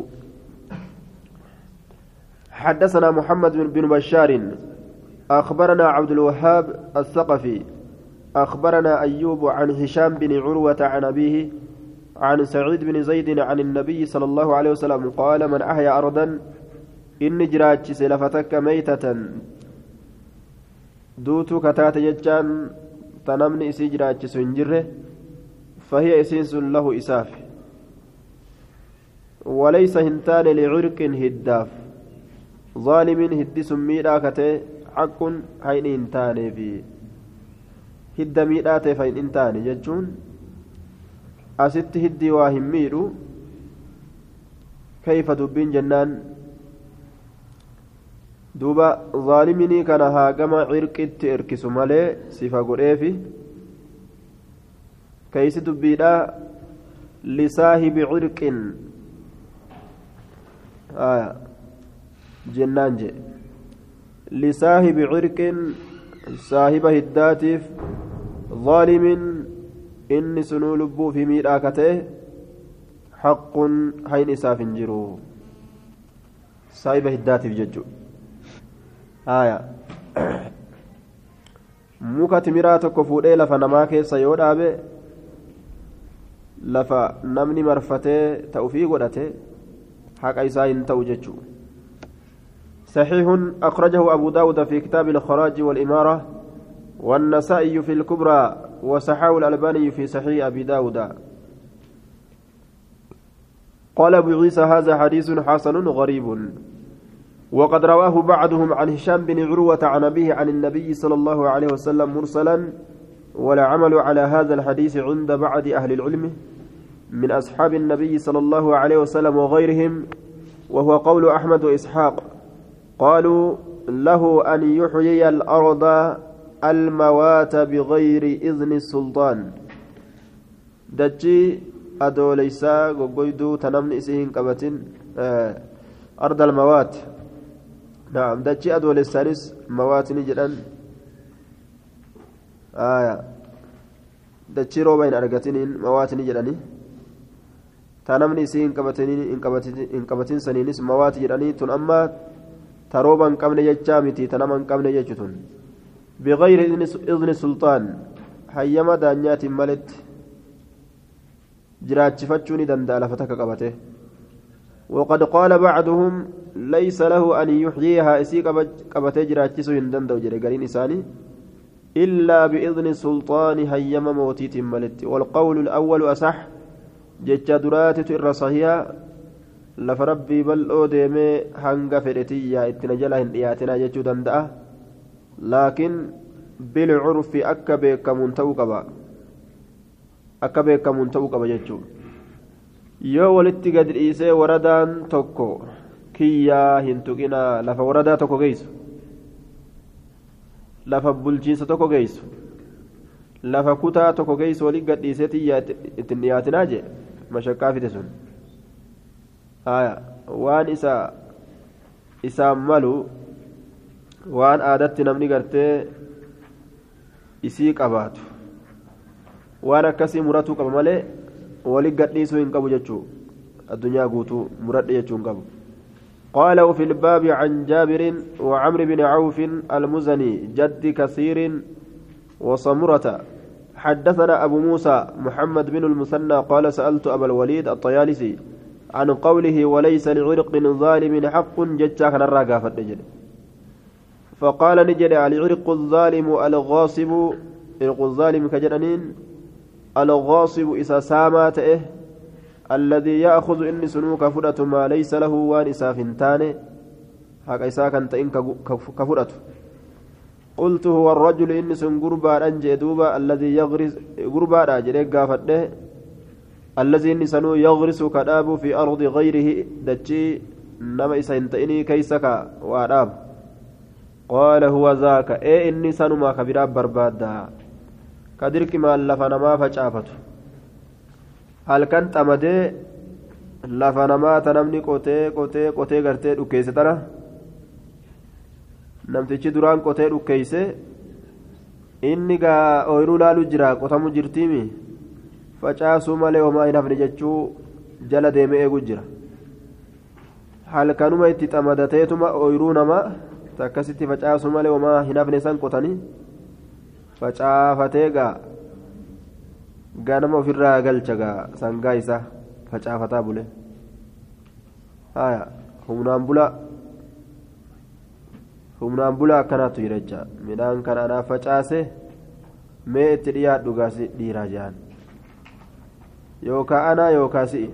حدثنا محمد بن بشار أخبرنا عبد الوهاب الثقفي أخبرنا أيوب عن هشام بن عروة عن أبيه عن سعيد بن زيد عن النبي صلى الله عليه وسلم قال من أحيا أرضا إن جراج سلفتك ميتة duutuu kataate jechaan ta namni isii jiraachisu hin jirre fahiya isiin sun lahu isaaf walaysa hin taane licirqin hiddaaf zaalimin hiddi sun miidhaa katee haqqun hayni hin taaneefi hidda miidhaa ta'eef hayn hin taane jechuun asitti hiddii waa hin miidhu kayfa dubbiin jennaan duuba zaaliminii kana haagama cirqitti erkisu malee sifa godheefi keeysi dubbiidha lisaahibi cirqin jennaan je lisaahibi cirqin saahiba hiddaatiif zaalimin inni sunuu lubbuu fi miidhaa katee haqqun hayn isaaf hin jiru saahiba hiddaatiif jechuudha muka timiraa tokko fuudhee lafa namaa keessa yoo dhaabe lafa namni marfatee ta'ufii godhate haqa isaa hin ta'u jechuu صحيح أخرجه أبو داود في كتاب الخراج والإمارة والنسائي في الكبرى وصححه الألباني في صحيح أبي داود قال أبو عيسى هذا حديث حسن غريب وقد رواه بعضهم عن هشام بن عروة عن أبيه عن النبي صلى الله عليه وسلم مرسلا ولا عمل على هذا الحديث عند بعض أهل العلم من أصحاب النبي صلى الله عليه وسلم وغيرهم وهو قول أحمد وإسحاق قالوا له أن يحيي الأرض الموات بغير إذن السلطان دجي أدو ليسا قويدو تنمن إسيهن كبتين أرض الموات نعم دجي أدو ليسانس موات نجدن دجي روبين أرغتين موات نجدني تنمن إسيهن كبتين سنينس موات جدني تن أما تروبا قبل يجامتي تنما قبل يجتون بغير إذن السلطان حيما دانيات ملت جرات فتشوني دندال فتك قبته وقد قال بعضهم ليس له أن يحييها إسي قبته جرات سوين دندو جري قرين إساني إلا بإذن سلطان هيما موتيت ملت والقول الأول أصح جتشا درات الرصهية لفربي بل أوديمي هنغا فرتيا اتنجلا هندياتنا جتشو دندأ لكن بالعرف أكبك منتوقبا أكبك منتوقبا جتشو yoo walitti gad dhiisee waradaan tokko kiyyaa hin tuqinaa lafa waradaa tokko geessu lafa bulchiinsa tokko geessu lafa kutaa tokko geessu walitti gad dhiisee tiyyaa ittiin dhiyaatinaa jee mashaqqaa fide sun waan isaan malu waan aadatti namni gartee isii qabaatu waan akkasii muratuu qaba malee ولي قديسو إن قبو جتشو الدنيا قوتو مرد جتشو إن قبو قال وفي الباب عن جابر وعمر بن عوف المزني جد كثير وصمرة حدثنا أبو موسى محمد بن المثنى قال سألت أبا الوليد الطيالسي عن قوله وليس لعرق ظالم حق جتشا كان الراقة فالنجل فقال نجل العرق الظالم الغاصب عرق الظالم كجنانين الغاصب إذا سامات الذي يأخذ إن سنوك فرة ما ليس له وان إسافنتان هكا إسا كانت إن كفرة قلت هو الرجل إن سن قربا أنجي دوبا الذي يغرس قربا راجلك قافته الذي إن سنو يغرس كداب في أرض غيره دجي نما إسانتئني كيسك وأراب قال هو ذاك إني سنو ما كبيرا بربادا kadirki maal lafa namaa facaafatu halkan xamadee lafa namaa ta namni qotee gartee dhukkeeyse tana namtichi duraan qotee dhukkeeyse inni gaa ooyiruu laalu jira qotamu jirtiimi facaasuu malee homaa hin hafne jechuu jala deeme eegu jira halkanuma itti xamadateetuma ooyiruu namaa takkasitti facaasuu malee homaa hin hafne san qotanii facaafatee ganama ofirraa galcha sangaa isaa facaafataa bule humnaan bulaa akkanaatu jira jecha midhaan kanaadhaaf facaase mee itti dhiyaadhu gaasi dhiiraa jedhan yookaan anaa yookaan si'i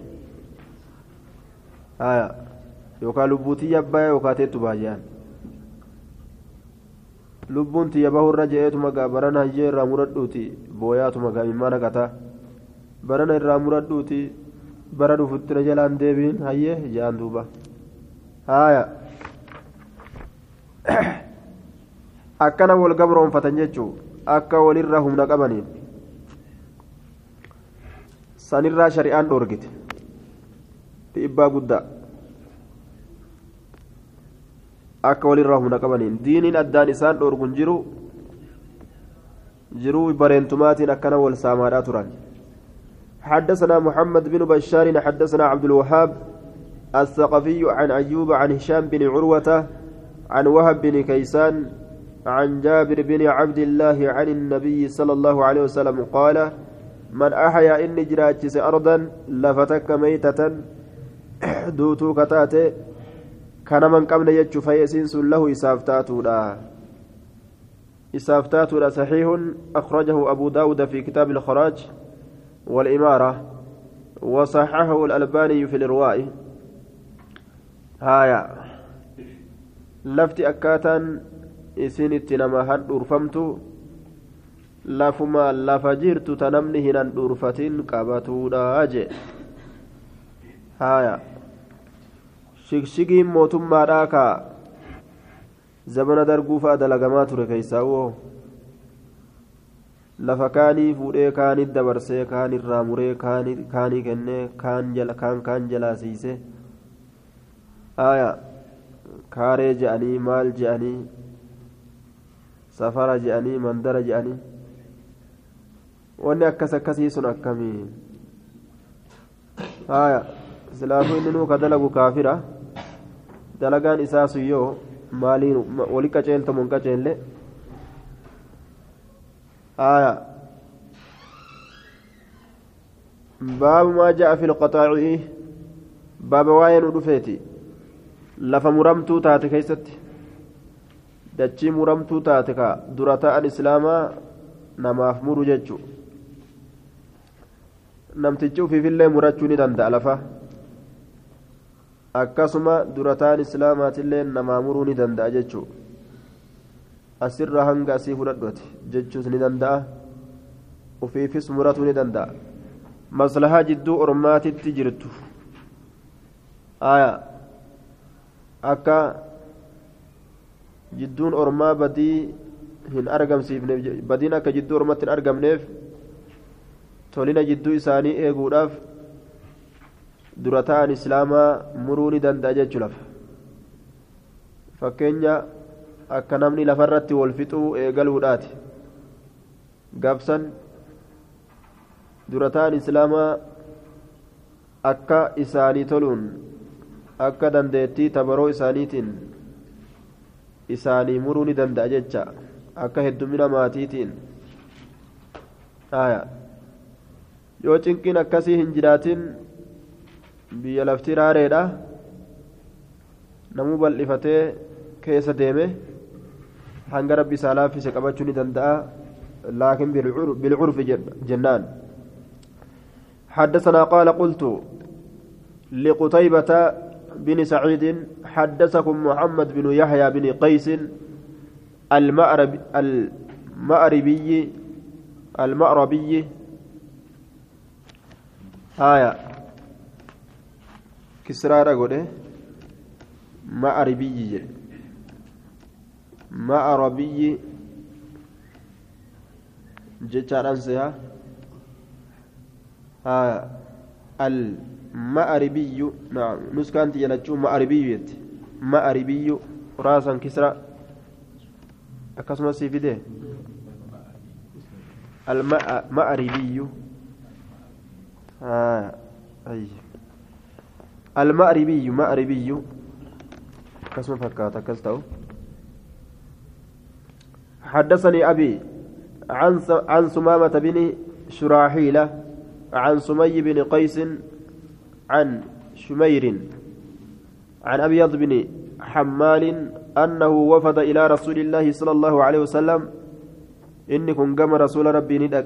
yookaan lubbuutii yabbaa yookaan teettu baay'een lubbuun tiyya bahurra je'eetuma barana hayyee irraa muradhuuti booyaatuma gaa'immaa naqataa barana irraa muradhuuti bara dhufutti na jalaan deebiin hayyee ja'an duuba akkana wal gabroonfatan jechuu akka walirra humna qabaniin sanirraa shari'aan dhoorgite dhiibbaa guddaa akka walirraa humna qabaniin diiniin addaan isaan dhoorgun jiruu bareentumaatiin akkana wal saamaadhaa turan حدثنا محمد بن بشار حدثنا عبد الوهاب الثقفي عن أيوب عن هشام بن عروة عن وهب بن كيسان عن جابر بن عبد الله عن النبي صلى الله عليه وسلم قال من أحيا إن جراجس أرضا لفتك ميتة دوتو كتاتي كان من قبل يجو فيسنس له إسافتاتو صحيح أخرجه أبو داود في كتاب الخراج والإمارة وصححه الألباني في الإرواء هايا لفت أكاتا إسين التنما هن أرفمتو لفما لفجرت تنمني هنان أرفتين كابتو داجي هايا shigshigiin mootummaadhaa ka zabana darguufaa dalagamaa ture keeysaawoo lafa kaanii fuudhee kaanit dabarsee kaan irraa muree kaanii kennee kaan jalaasiise kaaree je'anii maal je'anii safara je'anii mandara je'anii wanni akkasii sun akkamii silaafuu inni nuu ka dalagu kaafira dalagaan isaa sun yoo maaliin wali qaceeltamu hin qaceelle باب ما جاء في القطاع باب واين ودفيتي لف مرمتو تاتي كيست dachii muramtuu taate ka dura ta'an islaamaa namaaf muru jechuu namtichi ufiifillee murachuu ni danda'a lafa akkasuma dura ta'an islaamaatillee namaa muruu ni danda'a jechuu asirra hanga asii fudhadhuati jechuus ni danda'a ufiifis muratuu ni danda'a maslahaa jidduu ormaatitti jirtu akka jidduun ormaa badii hin argamsiifneef badiin akka jidduu ormatti hin argamneef tolina jidduu isaanii eeguudhaaf dura ta'an islaamaa muruu ni danda'a jechuu lafa fakkeenya akka namni lafarratti wal fixuu eegaluudhaati gabsan dura ta'an islaamaa akka isaanii toluun akka dandeettii tabaroo isaaniitiin isaanii muruu ni danda'a jecha akka heddumina maatiitiin yoo cinqiin akkasii hin jiraatin biyya lafti raareedha namuu bal'ifatee keessa deeme hanga rabbi isaa laaffise qabachuu ni danda'a laakiin bilcurfi jennaan حدثنا قال قلت لقتيبة بن سعيد حدثكم محمد بن يحيى بن قيس المأربي كسرى رجل مأربي جتان أنسها المأربي نعم نسكانتي يلتشو مأربي راسا كسرى أكسما سيفيده المأربي أي مأربي كسما فكاتا كستو حدثني أبي عن سمامة بن شراحيل عن سمي بن قيس عن شمير عن أبيض بن حمال أنه وفد إلى رسول الله صلى الله عليه وسلم إنكم قام رسول ربي ندك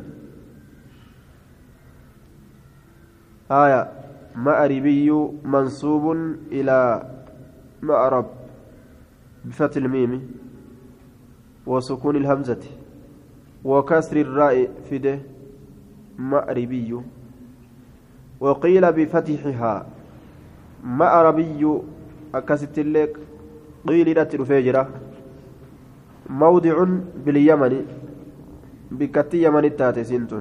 مأربي منصوب إلى مأرب بفتح الميم وسكون الهمزة وكسر الراء فده مأربي وقيل بفتحها مأربي أكست الليك قيل الفجرة موضع باليمن بكتي يمن التاتي سنتون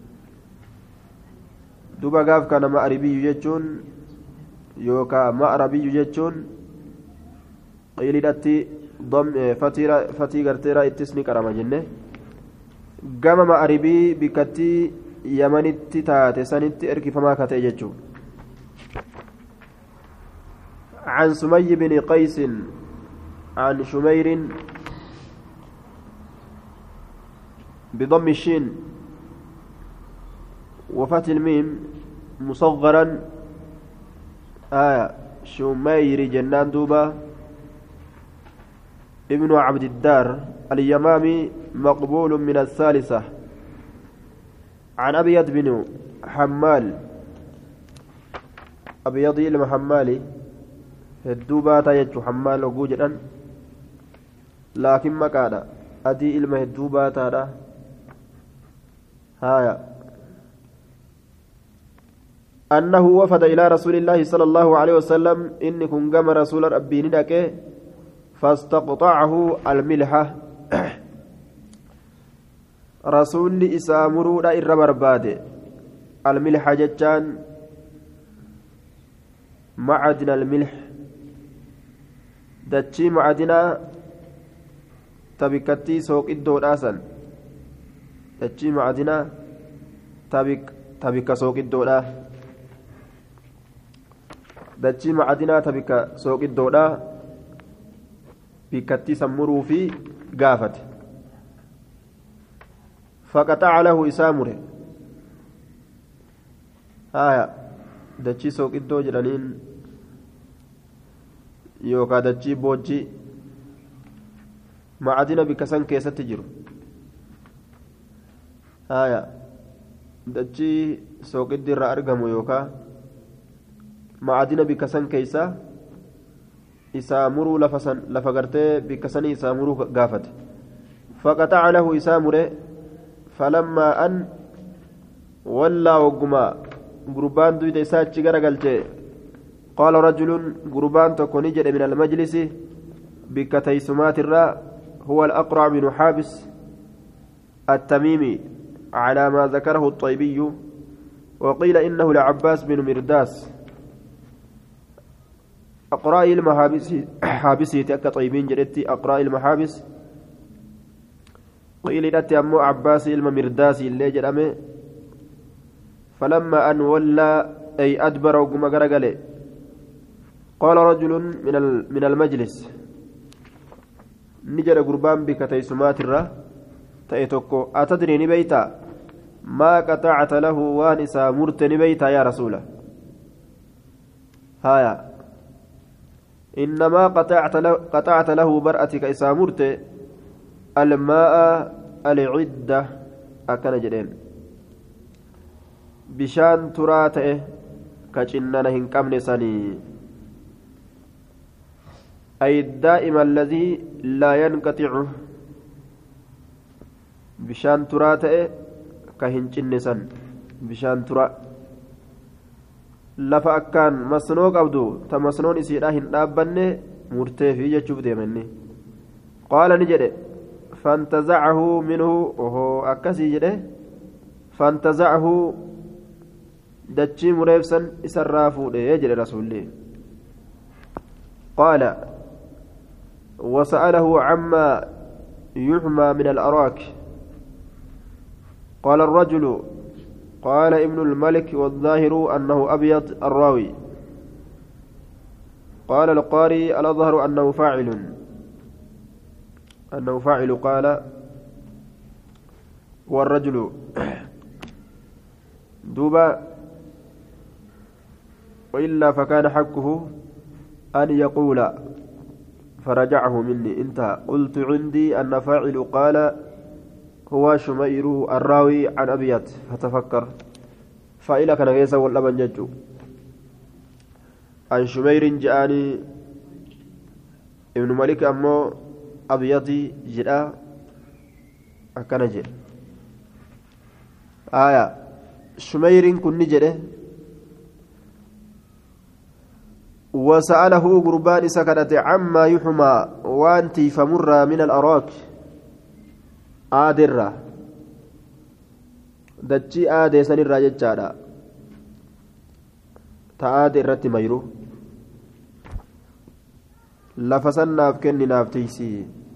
دوبا قاف كان مأربي يجون يوكا مأربي يجون قيل ضم فتي قرتيرا اتسني كرama jenne gama ma'aribii bikkattii yamanitti taate sanitti erkifamaa katee jechuu عن سمي بن قيس عن شمير بضم الشين وفتح الميم مصغرا شمير جنان دوبا ابن عبد الدار اليمامي مقبول من الثالثة عن أبيض بن حمال أبيض المحمالي هدوبات يجو حمال وجوجا لكن ما كان أدي إلما هدوبات هذا هايا أنه وفد إلى رسول الله صلى الله عليه وسلم إنكم قام رسول ربي ندك فاستقطعه الملحة رسول إسامرو لا إربر باد الملحة جتان معدن الملح دتشي معدنا تبكتي سوق الدور آسن دتشي معدنا تبك سوق الدور دتشي معدنا تبك سوق الدور بكتي سمروا في قافت فقطع له إسامره dachii sooqiddoo jedhaniin yookaan dachii boojii معادن بكسن كيسة تجر هايا دجي سوق الدر أرقم يوكا معادن بكسن كيسة إسامرو لفقرتي بكسن إسامرو قافت فقطع له إسامره فلما أن ولا وقما قربان دويت إساتش غرقلتي قال رجل قربان تكون نجد من المجلس بكتيسمات الراء هو الأقرع بن حابس التميمي على ما ذكره الطيبي وقيل إنه لعباس بن مرداس أقراء المحابس حابسي تأكا طيبين جريتي أقراء المحابس قيل لتي أمو عباس المرداسي اللي جرمه فلما أن ولى أي أدبر وقم قرقله قال رجل من المجلس نجر قربان بكتيسمات الره تأتوكو أتدري نبيتا ما قطعت له وانسا مرت نبيتا يا رسوله هايا إنما قطعت له برأتك إسا مرت الماء العدة أكن جدين بشان تراته كجنان هنكمن سني أي الدائم الذي لا ينقطع بشان تراته كهنجن سن بشان ترا لفا أكان مسنوق أبدو تمسنون إسيرا هندابني مرتي في جتشوف ديمني قال نجد فانتزعه منه وهو أكسي جده فانتزعه دتشي مريفسا إسرافو يجري رسوله قال وسأله عما يحمى من الأراك قال الرجل قال ابن الملك والظاهر أنه أبيض الراوي قال القاري الأظهر أنه فاعل قال والرجل دوبا وإلا فكان حقه أن يقول فرجعه مني انتهى قلت عندي أن فاعل قال هو شمير الراوي عن أبيات فتفكر فإلى كان غيثا واللبن ججو عن شمير جاءني ابن مالك أمو أبيضي جاء أكن جاء آية شمير كن جده وسأله قربان سكنت عما يحمى وانتي فمر من الأراك آدرة دجي آدي سن الراجل جادا تآدي الرت ميرو لفسن ناف كني ناف تيسي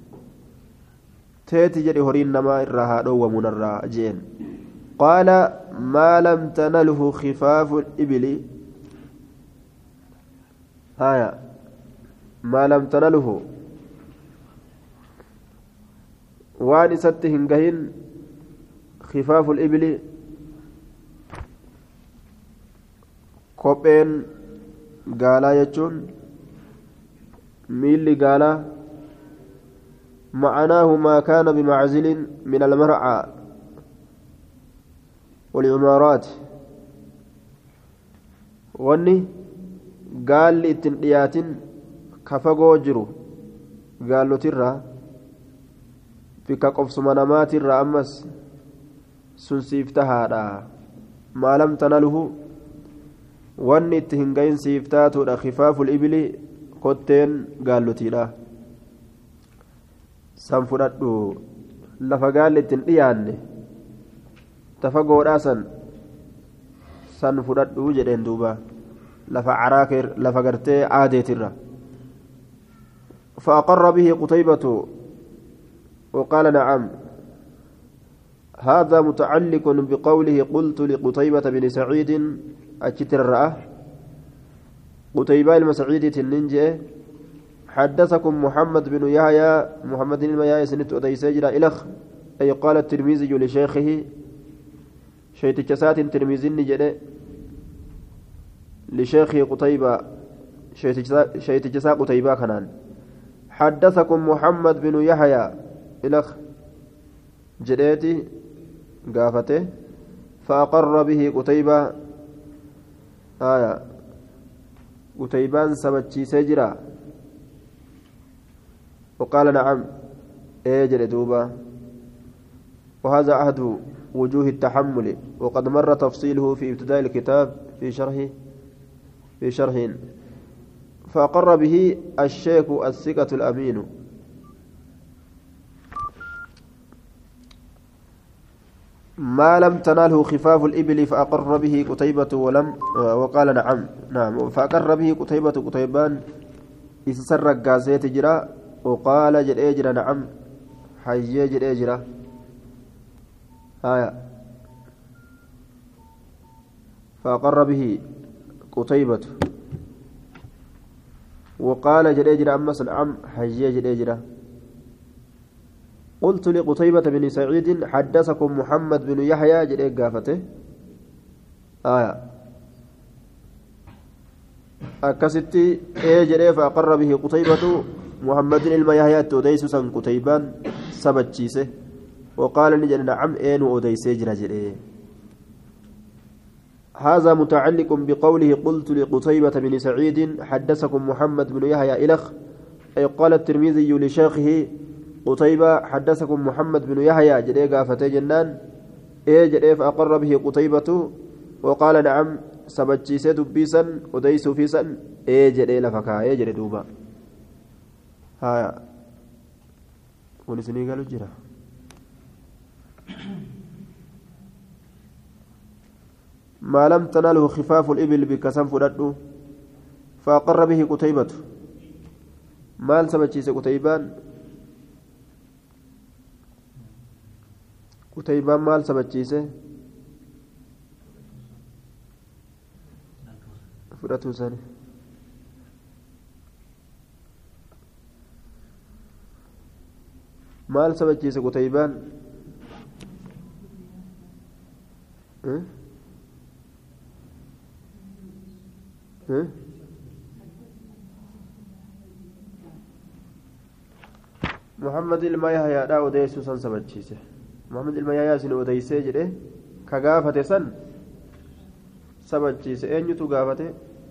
تيتي جري هورين نما الرها دو ومن الرها جين قال ما لم تنله خفاف الإبل هايا ما لم تنله waan isatti hin gahin khifaaful ibli kopheen gaalaa jechuun miilli gaalaa معناه ما كان بمعزل من المرعى والعمارات واني قال لي التنقيات كفقو جرو قال له ترى بك قفص منامات الرأمس سنسيفتها ما لم تنله واني التهنقين سيفتاتو خفاف الإبل قتين قال له ترى سنفردو لفقال للتنقيان تفقو راسا سنفردو جدين دوبا لفعراكر لفقرتي عادي ترى فأقر به قتيبة وقال نعم هذا متعلق بقوله قلت لقتيبة بن سعيد أجتر الرأى قتيبة المسعيد الننجي حدثكم محمد بن يحيى محمد بن يحيى سنة أديسجر إلخ أي قال الترمذي لشيخه شيت جسات الترمذي نجد لشيخه قتيبة شيت جساء قتيبة كنان حدثكم محمد بن يحيى إلخ جريتي قافته فأقر به قتيبة قتيبان سبتشي سجرا وقال نعم اجل دوبا وهذا عهد وجوه التحمل وقد مر تفصيله في ابتداء الكتاب في شرح فأقر به الشيخ الثقة الأمين ما لم تناله خفاف الإبل فأقر به قتيبة وقال نعم فأقر به قتيبان يسسرق قاسيت جرا وقال جل اجرا نعم حي جل اجرا فأقر به قتيبة وقال جل اجرا أمس نعم حي جل اجرا قلت لقتيبة بن سعيد حدثكم محمد بن يحيى جل قافته أكستي جل فأقر به قتيبة محمد المياهية أوديس سن قتيبان سبتشيسه وقال نجد نعم أين أوديس جرجل هذا متعلق بقوله قلت لقتيبة بن سعيد حدثكم محمد بن يحيى إلخ أي قال الترمذي لشيخه قتيبة حدثكم محمد بن يحيى جل قافته جنان جل فأقر به قتيبة وقال نعم سبتشيسه دبيسا أوديس فيسا جل لفكا جل دوبا ونسني قالوا جرا ما لم تناله خفاف الإبل بكسم فردو فأقر به قتيبة مال سبتشيس قتيبان مال سبتشيس فردو سنه maal sabachiise qutaybaan محمد ilma yahyaadhaa odeessuu san sabachiise محمد ilma yahyaa isin odeessee jedhe ka gaafate san sabachiise eenyutu gaafate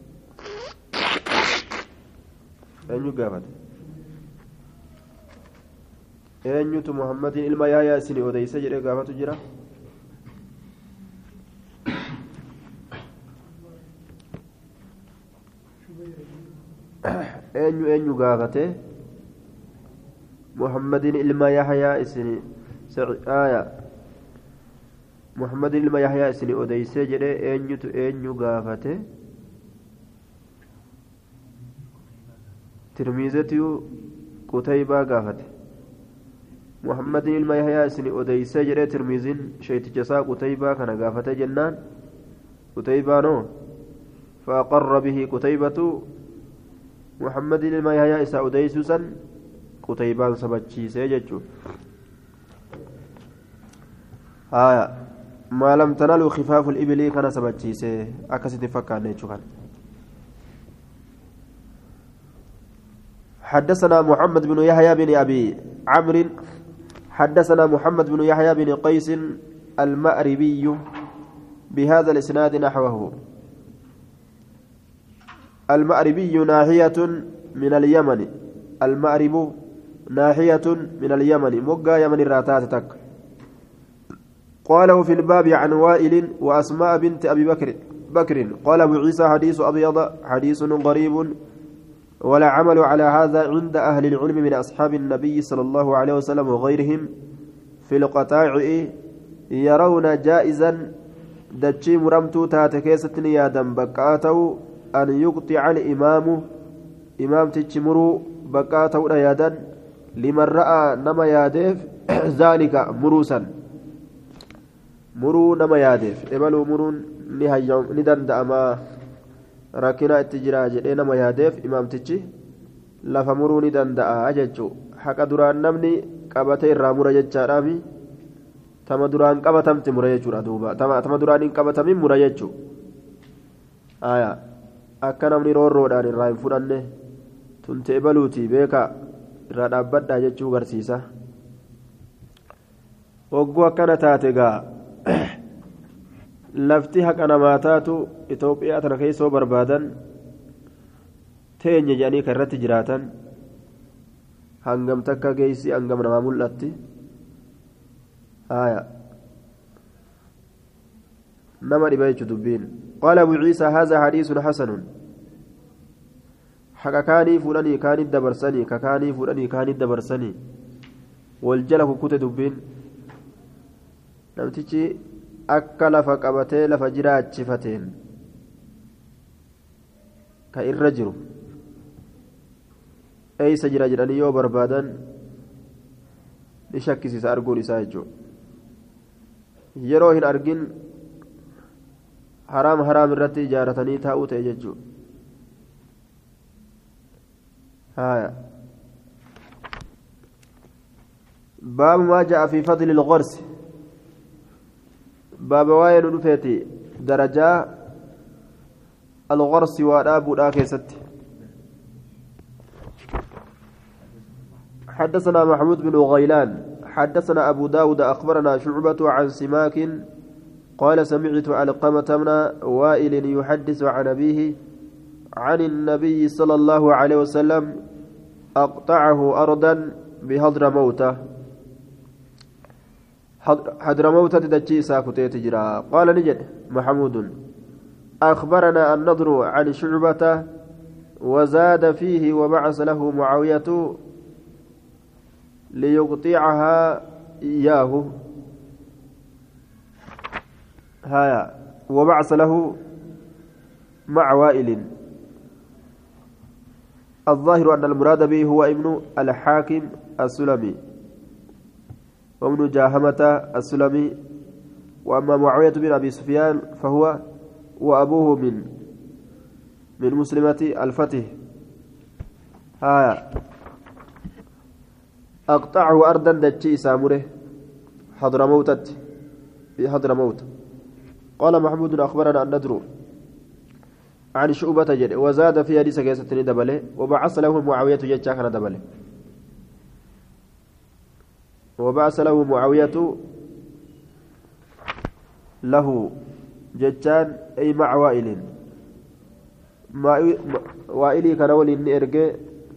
eenyutu muhammadin ilma yahyaa isin odeeyse jedhe gaafatu jira eenyu gaafate muhammadin ilma yahyaa isin muhammadin ilma yahyaa isin odeeyse jedhe eenyu gaafate tirmiizatu qutaybaa gaafate محمد ilma yahyaa isin odeeyse jedhe tirmiizin shaytichasaa qutaybaa kana gaafate jennaan qutaybaanoo فأقر به قتيبة محمد ilma yahyaa isa odeeysuu san qutaybaan sabachiisee jechuu ما لم تنالوا خفاف الإبل كان سبتشيسه أكست فكان يجوكان حدثنا محمد بن يحيى بن أبي عمرو حدثنا محمد بن يحيى بن قيس المأربي بهذا الإسناد نحوه المأربي ناحية من اليمن المأرب ناحية من اليمن مقا يمن الراتاتك قاله في الباب عن وائل وأسماء بنت أبي بكر قال أبو عيسى حديث أبيض حديث غريب ولا عمل على هذا عند أهل العلم من أصحاب النبي صلى الله عليه وسلم وغيرهم في القطاع يرون جائزا دجي مرمتو تاتكيست نيادا بكاتو أن يقطع الإمام إمام تجمرو بكاتو نيادا لمن رأى نما يادف ذلك مروسا مرو نما يادف إبلو مرون ندن دأما rakkina itti jira jedhee nama yaadeef imaamtichi lafa muruu ni danda'a jechuudha haqa duraan namni qabate irraa mura jechaadhaami tama duraan qabatamti mura jechuudha duuba tama duraan hin qabatamin mura jechuudha akka namni roorroodhaan irraa hin fudhanne tuntee baluutii beeka irraa dhaabbadhaa jechuu garsiisa waggoo akkana taate gaa lafti haqa namaa taatu Itoophiyaa tana keessoo barbaadan teenya jedhanii kan irratti jiraatan hangam takka geessi hangam namaa mul'atti نما رباية دبين قال أبو عيسى هذا حديث حسن حكا كاني فلاني كان الدبرسني ككاني فلاني كان الدبرسني والجلف كوت دبين نمتيجي أكل فقبتي لفجرات شفتين كإرجل أي سجرا جراني يو بربادا لشكسي سأرقول إساجو يروهن أرقين حرام irratti ijaaratanii taa'uu ta'e jechuudha باب ما جاء في فضل الغرس باب واين رفيتي درجة الغرس وآداب الآكست حدثنا محمود بن غيلان حدثنا أبو داود أخبرنا شعبة عن سماك قال سمعت علقمة بن وائل يحدث عن أبيه عن النبي صلى الله عليه وسلم أقطعه أرضا بحضرموت حضرموت تدجي ساكتي تجرى قال نجد محمود أخبرنا النضر عن شعبة وزاد فيه وبعث له معاوية ليقطعها إياه هايا وبعث له مع وائل الظاهر أن المراد به هو ابن الحاكم السلمي وابن جاهمة السلمي وأما معاوية بن أبي سفيان فهو وأبوه من مسلمة الفتح هايا أقطعه أرضا دجي سامره حضرموت في حضرموت قال محمود أخبرنا الندر عن شعبة جد وزاد في حديث كيسة دبله وبعث له معاوية جتشا كان دبله وبعث له معاوية له جتشان أي مع وائل وائلي كان ولي إرجع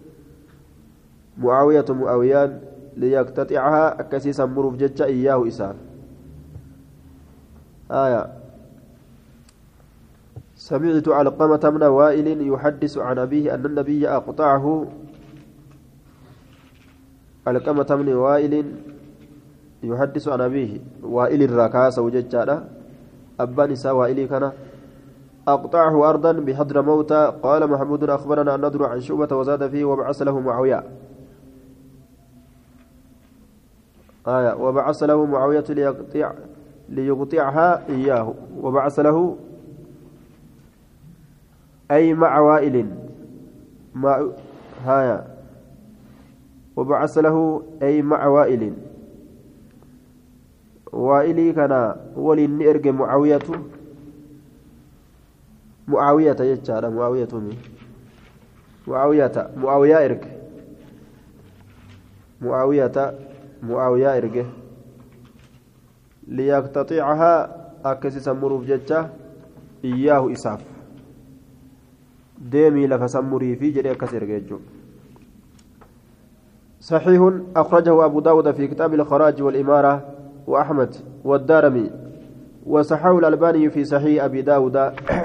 معاويان ليقتطعها أكسيسا مروف جتشا إياه إسان سمعت علقمة بن وائل يحدث عن أبيه أن النبي أقطعه علقمة بن وائل يحدث عن أبيه وائل الركاس وججاله أبا نساء وائل كان أقطعه أرضا بحضر موتى قال محمود أخبرنا أن ندر عن شعبة وزاد فيه وبعث له معاوية وبعث له معاوية ليقطعها إياه وبعث له أي مع وائل وبعث له أي مع وائل وائلي كان ولي إرج معاوية يجعل معاوية إرج معاوية إرج ليقتطعها أكسس مروف ججة إياه إساف ديمي لفسمري في جري كسر جيجو صحيح أخرجه أبو داود في كتاب الخراج والإمارة وأحمد والدارمي وصححه الألباني في صحيح أبي داود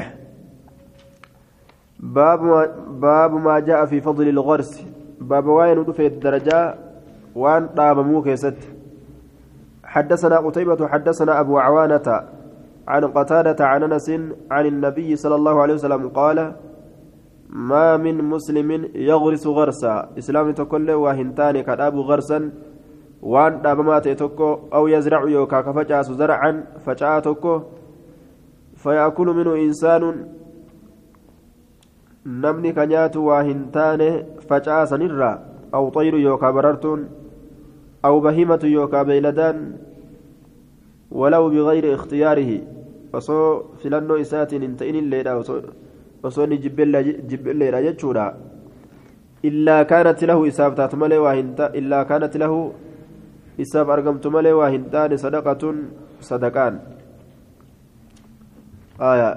باب ما جاء في فضل الغرس باب وين في الدرجة وان طاب موكست حدثنا قتيبة حدثنا أبو عوانة عن قتادة عن أنس عن النبي صلى الله عليه وسلم قال ما من مسلم يغرس غرسا إسلام تقول وهنتان كتاب غرسا وان دابمات تكو أو يزرع يوكا كفجاس زرعا فجاءتكو فيأكل منه إنسان نمني كنيات وهنتان فجاس نرى أو طير يوكا بررتون أو بهيمة يوكا بيلدان ولو بغير اختياره وصو فلانو إسات انتئن الليلة وصو جب الليلة جتشورا إلا كانت له إساب تاتملي واهنتا إلا كانت له إساب أرقمت ملي واهنتان صدقة صدقان آية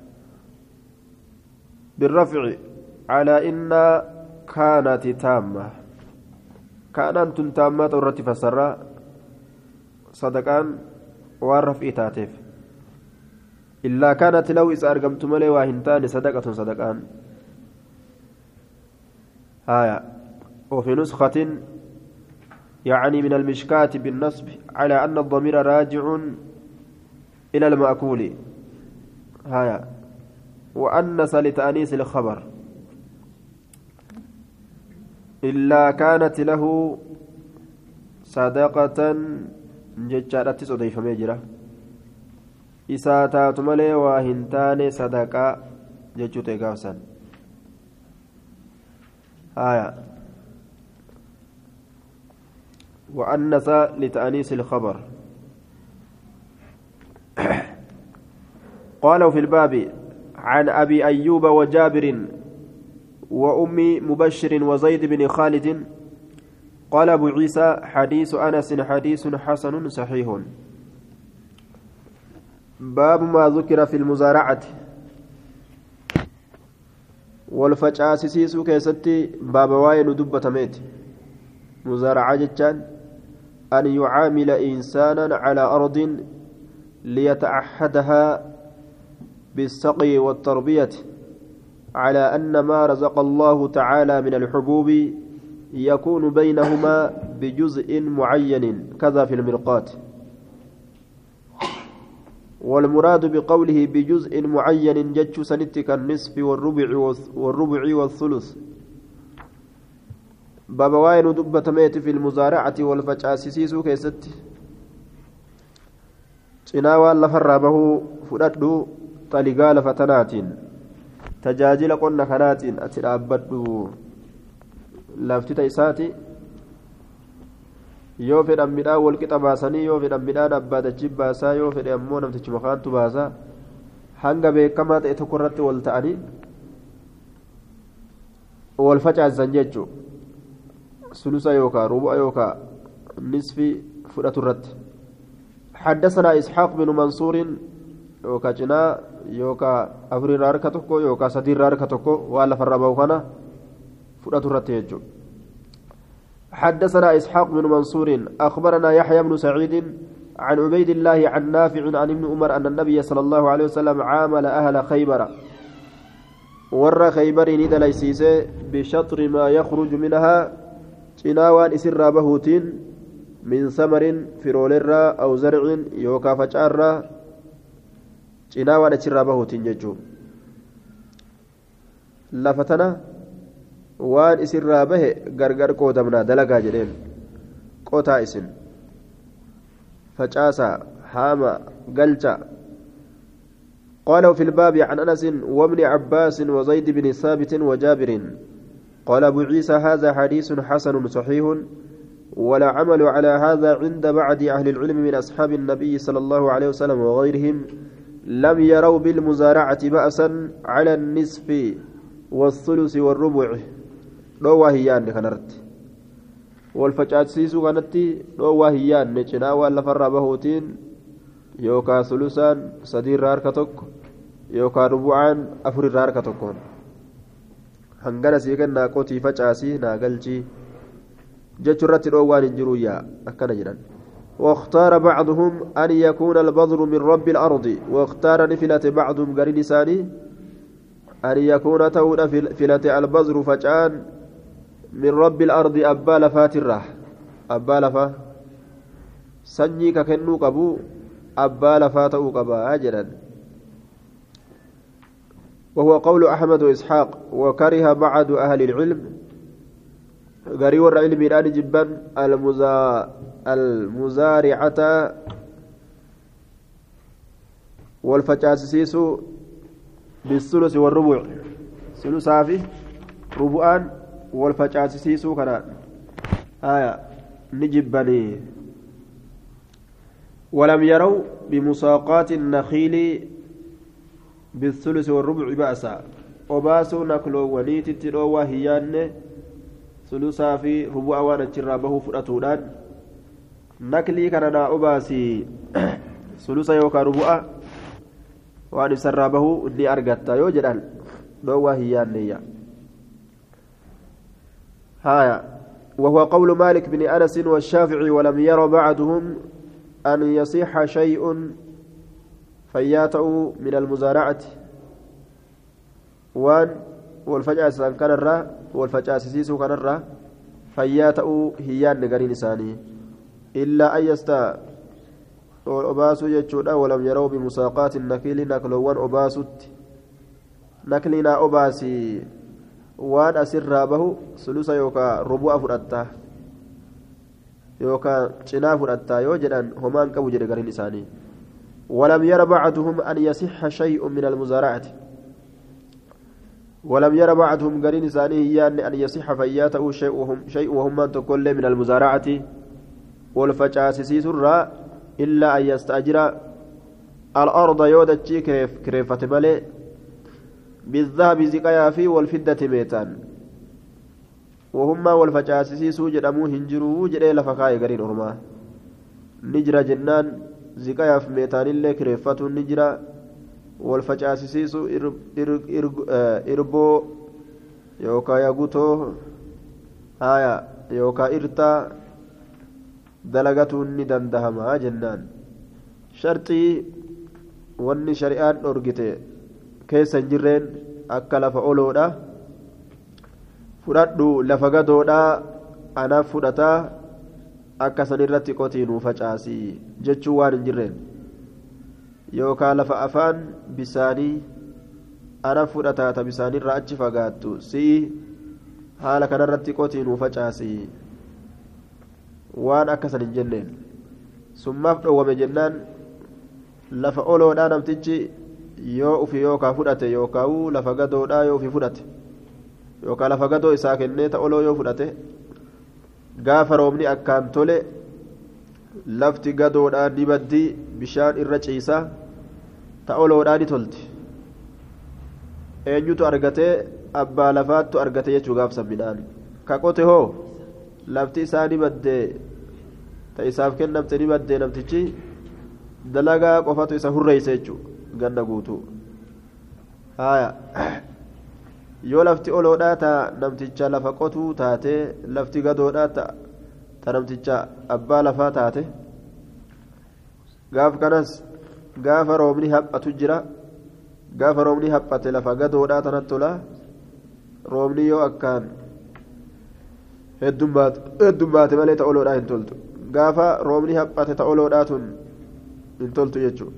بالرفع على إن كانت تامة كانت تامة الرتي فسرى صدقان والرفع تاتف إلا كانت له إذا أرقمت ملي واهنتان صدقة صدقان آية وفي نسخة يعني من المشكاة بالنصب على أن الضمير راجع إلى المأكول هايا وأنس لتأنيس الخبر إلا كانت له صدقة ججارة صديف ميجرة إساتات ملي وهنتان صدقة ججوتي قاسا هايا وأنس لتأنيس الخبر قالوا في الباب عن أبي أيوب وجابر وأم مبشر وزيد بن خالد قال أبو عيسى حديث أنس حديث حسن صحيح باب ما ذكر في المزارعة والفجأة كيستي باب واين دبة ميت مزارعة جتان أن يعامل إنسانا على أرض ليتعهدها بالسقي والتربية على أن ما رزق الله تعالى من الحبوب يكون بينهما بجزء معين كذا في المرقات والمراد بقوله بجزء معين جج سنتك النصف والربع والثلث باب واين دبة ميت في المزارعة والفجاسيسو كيست cinaa lafarraa bahuu fudhadhu xaligaa lafa tanaatiin tajaajila qonna kanaatiin ati dhaabbadhu laftita isaati yoo fedhan midhaan walqixa baasanii yoo fedhan midhaan abbaadachi baasaa yoo fedhe ammoo namtichi makaantu baasaa hanga beekamaa ta'e tokko irratti wal ta'anii wal facaasan jechuun sulusa yookaan rubu'a yookaan nisfi fudhatu irratti. حدثنا إسحاق بن منصور يوكا جنا يوكا أفرير أركتكو يوكا سدير أركتكو ولا فربوخنا فرات الرتيج حدثنا إسحاق بن منصور أخبرنا يحيى بن سعيد عن عبيد الله عن نافع عن ابن عمر أن النبي صلى الله عليه وسلم عامل أهل خيبر ور خيبر ندى ليسيس بشطر ما يخرج منها جناوان إسر بهوتين من ثمر فرولرا أو زرع يوكا فجارا جناوان إسر بهوتين ججو لفتنا وان إسر به غرغر قودمنا دلقا جدين قوتا إسن فجاسا هاما قلتا قالوا في الباب عن أنس وابن عباس وزيد بن ثابت وجابر قال أبو عيسى هذا حديث حسن صحيح ولا عمل على هذا عند بعض أهل العلم من أصحاب النبي صلى الله عليه وسلم وغيرهم لم يروا بالمزارعة بأسا على النصف والثلث والربع رواه هيان كنرت والفجأسيسو كانت رواه هيان نجنا ولا فر بهوتين يوكا ثلثان صدير راركتك يوكا ربعان أفر راركتكون هنغنا سيكن قوتي فجأسي ناقلتي جترت روان جرويا أكن جدا واختار بعضهم أن يكون البذر من رب الأرض واختار نفلة بعضهم قرين ساني أن يكون تون فلة البذر فجأان من رب الأرض أبال فاترة أبال فا سنيك كنو قبو أبال فاتو قبا أجلا وهو قول أحمد وإسحاق وكره بعض أهل العلم غري ور علم الان جبا المزارعة والفجاسيس بالثلث والربع ثلث في ربعان والفجاسيس كذا نجبني ولم يروا بمساقات النخيل بالثلث والربع بأسا وباسوا نكلو وليت تلو وهيان ثلثا في ربع وانا تشرابه فرأتودان نكلي كان أباسي ثلثا يوكا ربع waan isarraa bahu ni argatta yoo jedhan dhoowwaa hin yaanneyya هايا وهو قول مالك بن أنس والشافعي ولم ير بعضهم أن يصح شيء فياته من المزارعة وان والفجأة كان الرا والفجأة سيسو كان الرا فياته هيان نقرين ساني إلا أن يستا أباسو يجودا ولم يروا بمساقات النكيل نكلوان أباسوت نكلنا أباسي وان أسر به سلوسا يوكا ربوع فرأتا يوكا چنا فرأتا يوجدان همان كبو جد غرين إساني ولم ير بعضهم أن يصح شيء من المزارعة ولم ير بعضهم غرين إساني يعني أن يصح فياته شيء وهم من تقول من المزارعة والفجاسسي سرّا إلا أن يستأجر الأرض يودتشي كريفة ملئ بالذهب زكايا في والفدة ميتان وهما والفجاسسي سوجد أمو هنجرو جري لفكاي غرين أرما نجرى جنان زكايا في ميتان اللي كريفة نجرى والفجاسسي سو إربو يوكا يغوتو آية يوكا إرتا دلغتون ندندهما جنان شرطي wanni shari'aan dhorgite keessa hin jirreen akka lafa oloodha fudhadhu lafa gadoodha anaaf fudhataa akka san irratti qotiinuu facaasii jechuu waan hin jirreen yookaan lafa afaan bisaanii anaaf fudhataa ta bisaanirraa achi fagaattu si'i haala kanarratti qotiinuu facaasii waan akka san hin jenneen summaaf dhowwame jennaan lafa oloodhaa namtichi yoo ufi yookaa fudhate yookaan lafa gadoodhaa yoo ufi fudhate yookaan lafa gadoo isaa kennee ta oloo yoo fudhate gaafa roobni akkaan tole lafti gadoodhaa ni baddii bishaan irra ciisaa ta oloodhaa ni tolti eenyutu argatee abbaa lafaattu argate jechuu gaafsan midhaan ka qote hoo lafti isaa ni baddee ta isaaf kennamte ni baddee namtichi dalagaa qofatu isa hurreeyse jechuudha ganna guutuu haya yoo lafti oloodhaa ta namticha lafa qotuu taate lafti gadoodhaa ta namticha abbaa lafaa taate gaaf kanas gaafa roobni haphatu jira gaafa roobni haphate lafa gadoodhaa tanatti tola roobni yoo akkaan heddummaate malee ta oloodhaa hin toltu gaafa roobni haphate ta oloodhaa tun hin toltu jechuudha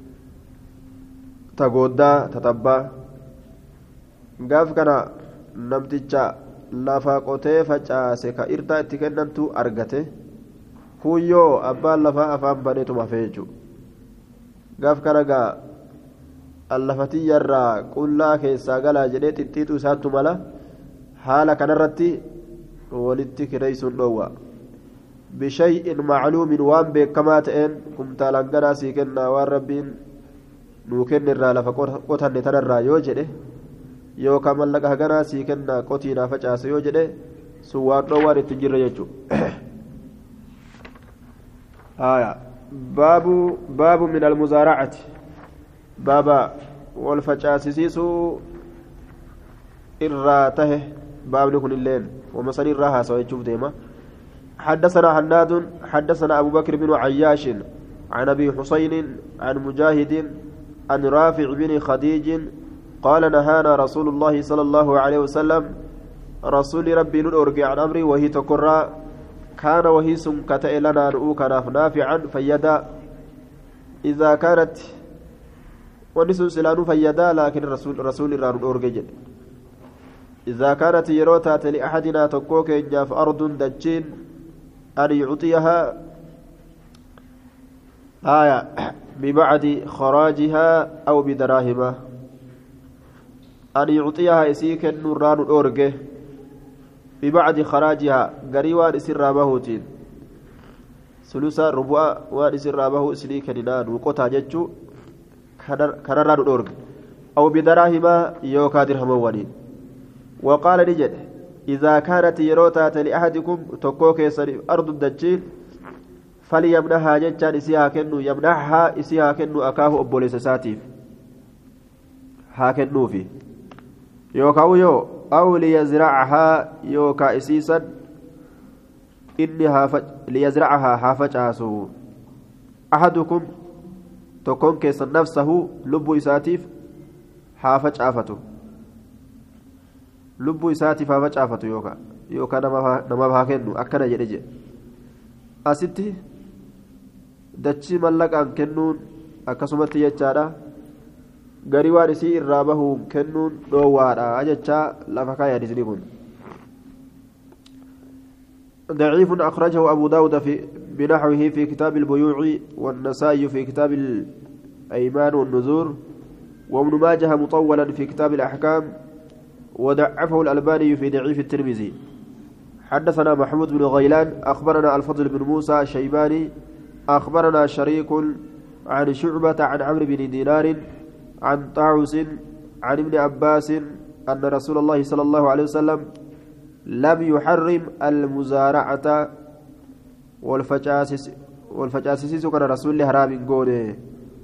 ta gooddaa ta tabbaa gaaf kana namticha lafa qotee facaase ka irtaa itti kennantu argate kuyyoo abbaan lafaa afaan baneetuma hafee jechuudha gaaf kana gaa allafatiyyarraa qullaa keessaa galaa jedhee xixxiitu isaattu mala haala kanarratti walitti kireeysuun dhoowwa بشيء معلوم وان بكما تئن كمتا لنغنا سيكنا وان ربين نوكن الرا لفقوتن تنرا يوجده يو كمال لغا غنا سيكنا قوتينا فجاس يوجده سوار دوار التجر يجو باب من المزارعة بابا والفجاس سيسو إراته باب نكون الليل ومصر الراها سوى يشوف ديما حدثنا حناد حدثنا أبو بكر بن عياش عن أبي حسين عن مجاهد عن رافع بن خديج قال نهانا رسول الله صلى الله عليه وسلم رسول ربي نرجع عن أمري وهي تكرى كان وهي سنكت لنا نؤوك نافعا فيدا إذا كانت ونسو سلان فيدا لكن رسول رسول إذا كانت يروتا لأحدنا تكوك إن في أرض دجين أن يعطيها آية ببعد خراجها أو بدراهمها أن يعطيها إسيك النوران الأورجة ببعد خراجها قريوان إسر رابهوتين ثلثا ربع وان إسر رابه إسليك ننان وقطع ججو كنران الأورجة أو بدراهمها يوكا درهم وانين وقال نجد إذا كانت يروتات لأحدكم تكوك أرض الدجيل فليمنحها جتان إسيها كنو يمنحها إسيها كنو أكاه أبوليس ساتيف هاكنو في يوكاو يو أو ليزرعها يوكا إسيسا إنها ليزرعها حافج آسو أحدكم تكون كيس نفسه لب إساتيف حافج آفته لب إساتيف حافج آفته يوكا نما بهاكنو أكنا جريجي أستي dachii mallaqaan kennuun akkasumatti jechaadha garii waan isii irraa bahuun kennuun dhoowwaadha jechaa lafa kaaya hadisni kun ضعيف أخرجه أبو داود بنحوه في كتاب البيوع والنسائي في كتاب الأيمان والنذور وابن ماجه مطولا في كتاب الأحكام وضعفه الألباني في ضعيف الترمذي حدثنا محمود بن غيلان أخبرنا الفضل بن موسى الشيباني أخبرنا شريك عن شعبة عن عمرو بن دينار عن طاووس عن ابن عباس أن رسول الله صلى الله عليه وسلم لم يحرم المزارعة والفجاسس كان رسول الله حرام قوله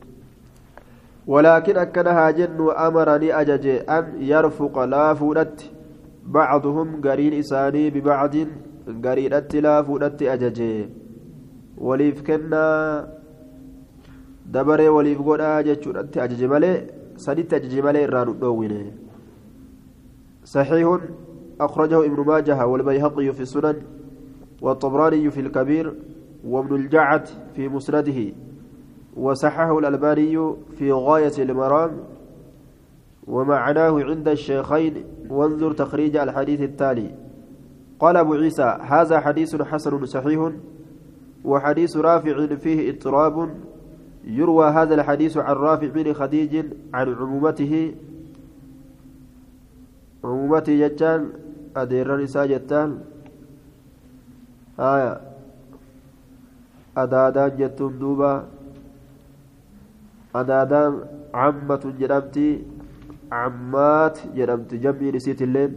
ولكن أكنها جن أمرني أجج أن يرفق لا فودت بعضهم قرين إساني ببعض قرينت لا فودت أجج وليف كنا دبري وليف قولا جتشورت أجج مالي سديت أجج مالي رانو دوينه صحيح أخرجه ابن ماجه والبيهقي في السنن والطبراني في الكبير وابن الجعد في مسنده وصححه الألباني في غاية المرام ومعناه عند الشيخين وانظر تخريج الحديث التالي قال أبو عيسى هذا حديث حسن صحيح وحديث رافع فيه اضطراب يروى هذا الحديث عن رافع بن خديج عن عمومته جتان أدير نساء جتان أدادان جتون دوبا أدادان عمة جرمتي عمات جرمتي جمعي نسيت اللين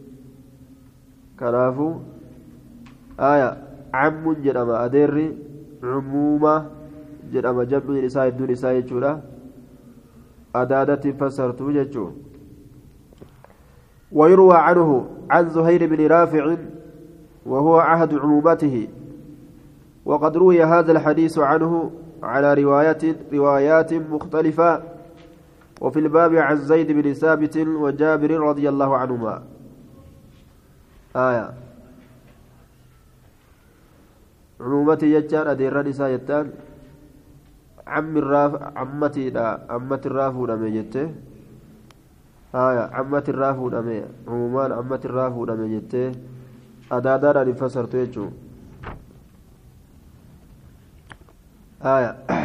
كنافو عم جرم أدير عمومة جرم جمعي نساء الدون نساء يجورا أدادة فسرتو جتشو ويروى عنه عن زهير بن رافع وهو عهد عمومته وقد روي هذا الحديث عنه على روايات مختلفة وفي الباب عن زيد بن ثابت وجابر رضي الله عنهما عمومتي يجان أدير نساء يتان عمتي الرافو نميجته عمتي الرافو نمي عمومان عمتي الرافو نميجته أدادان أن فسرت يجو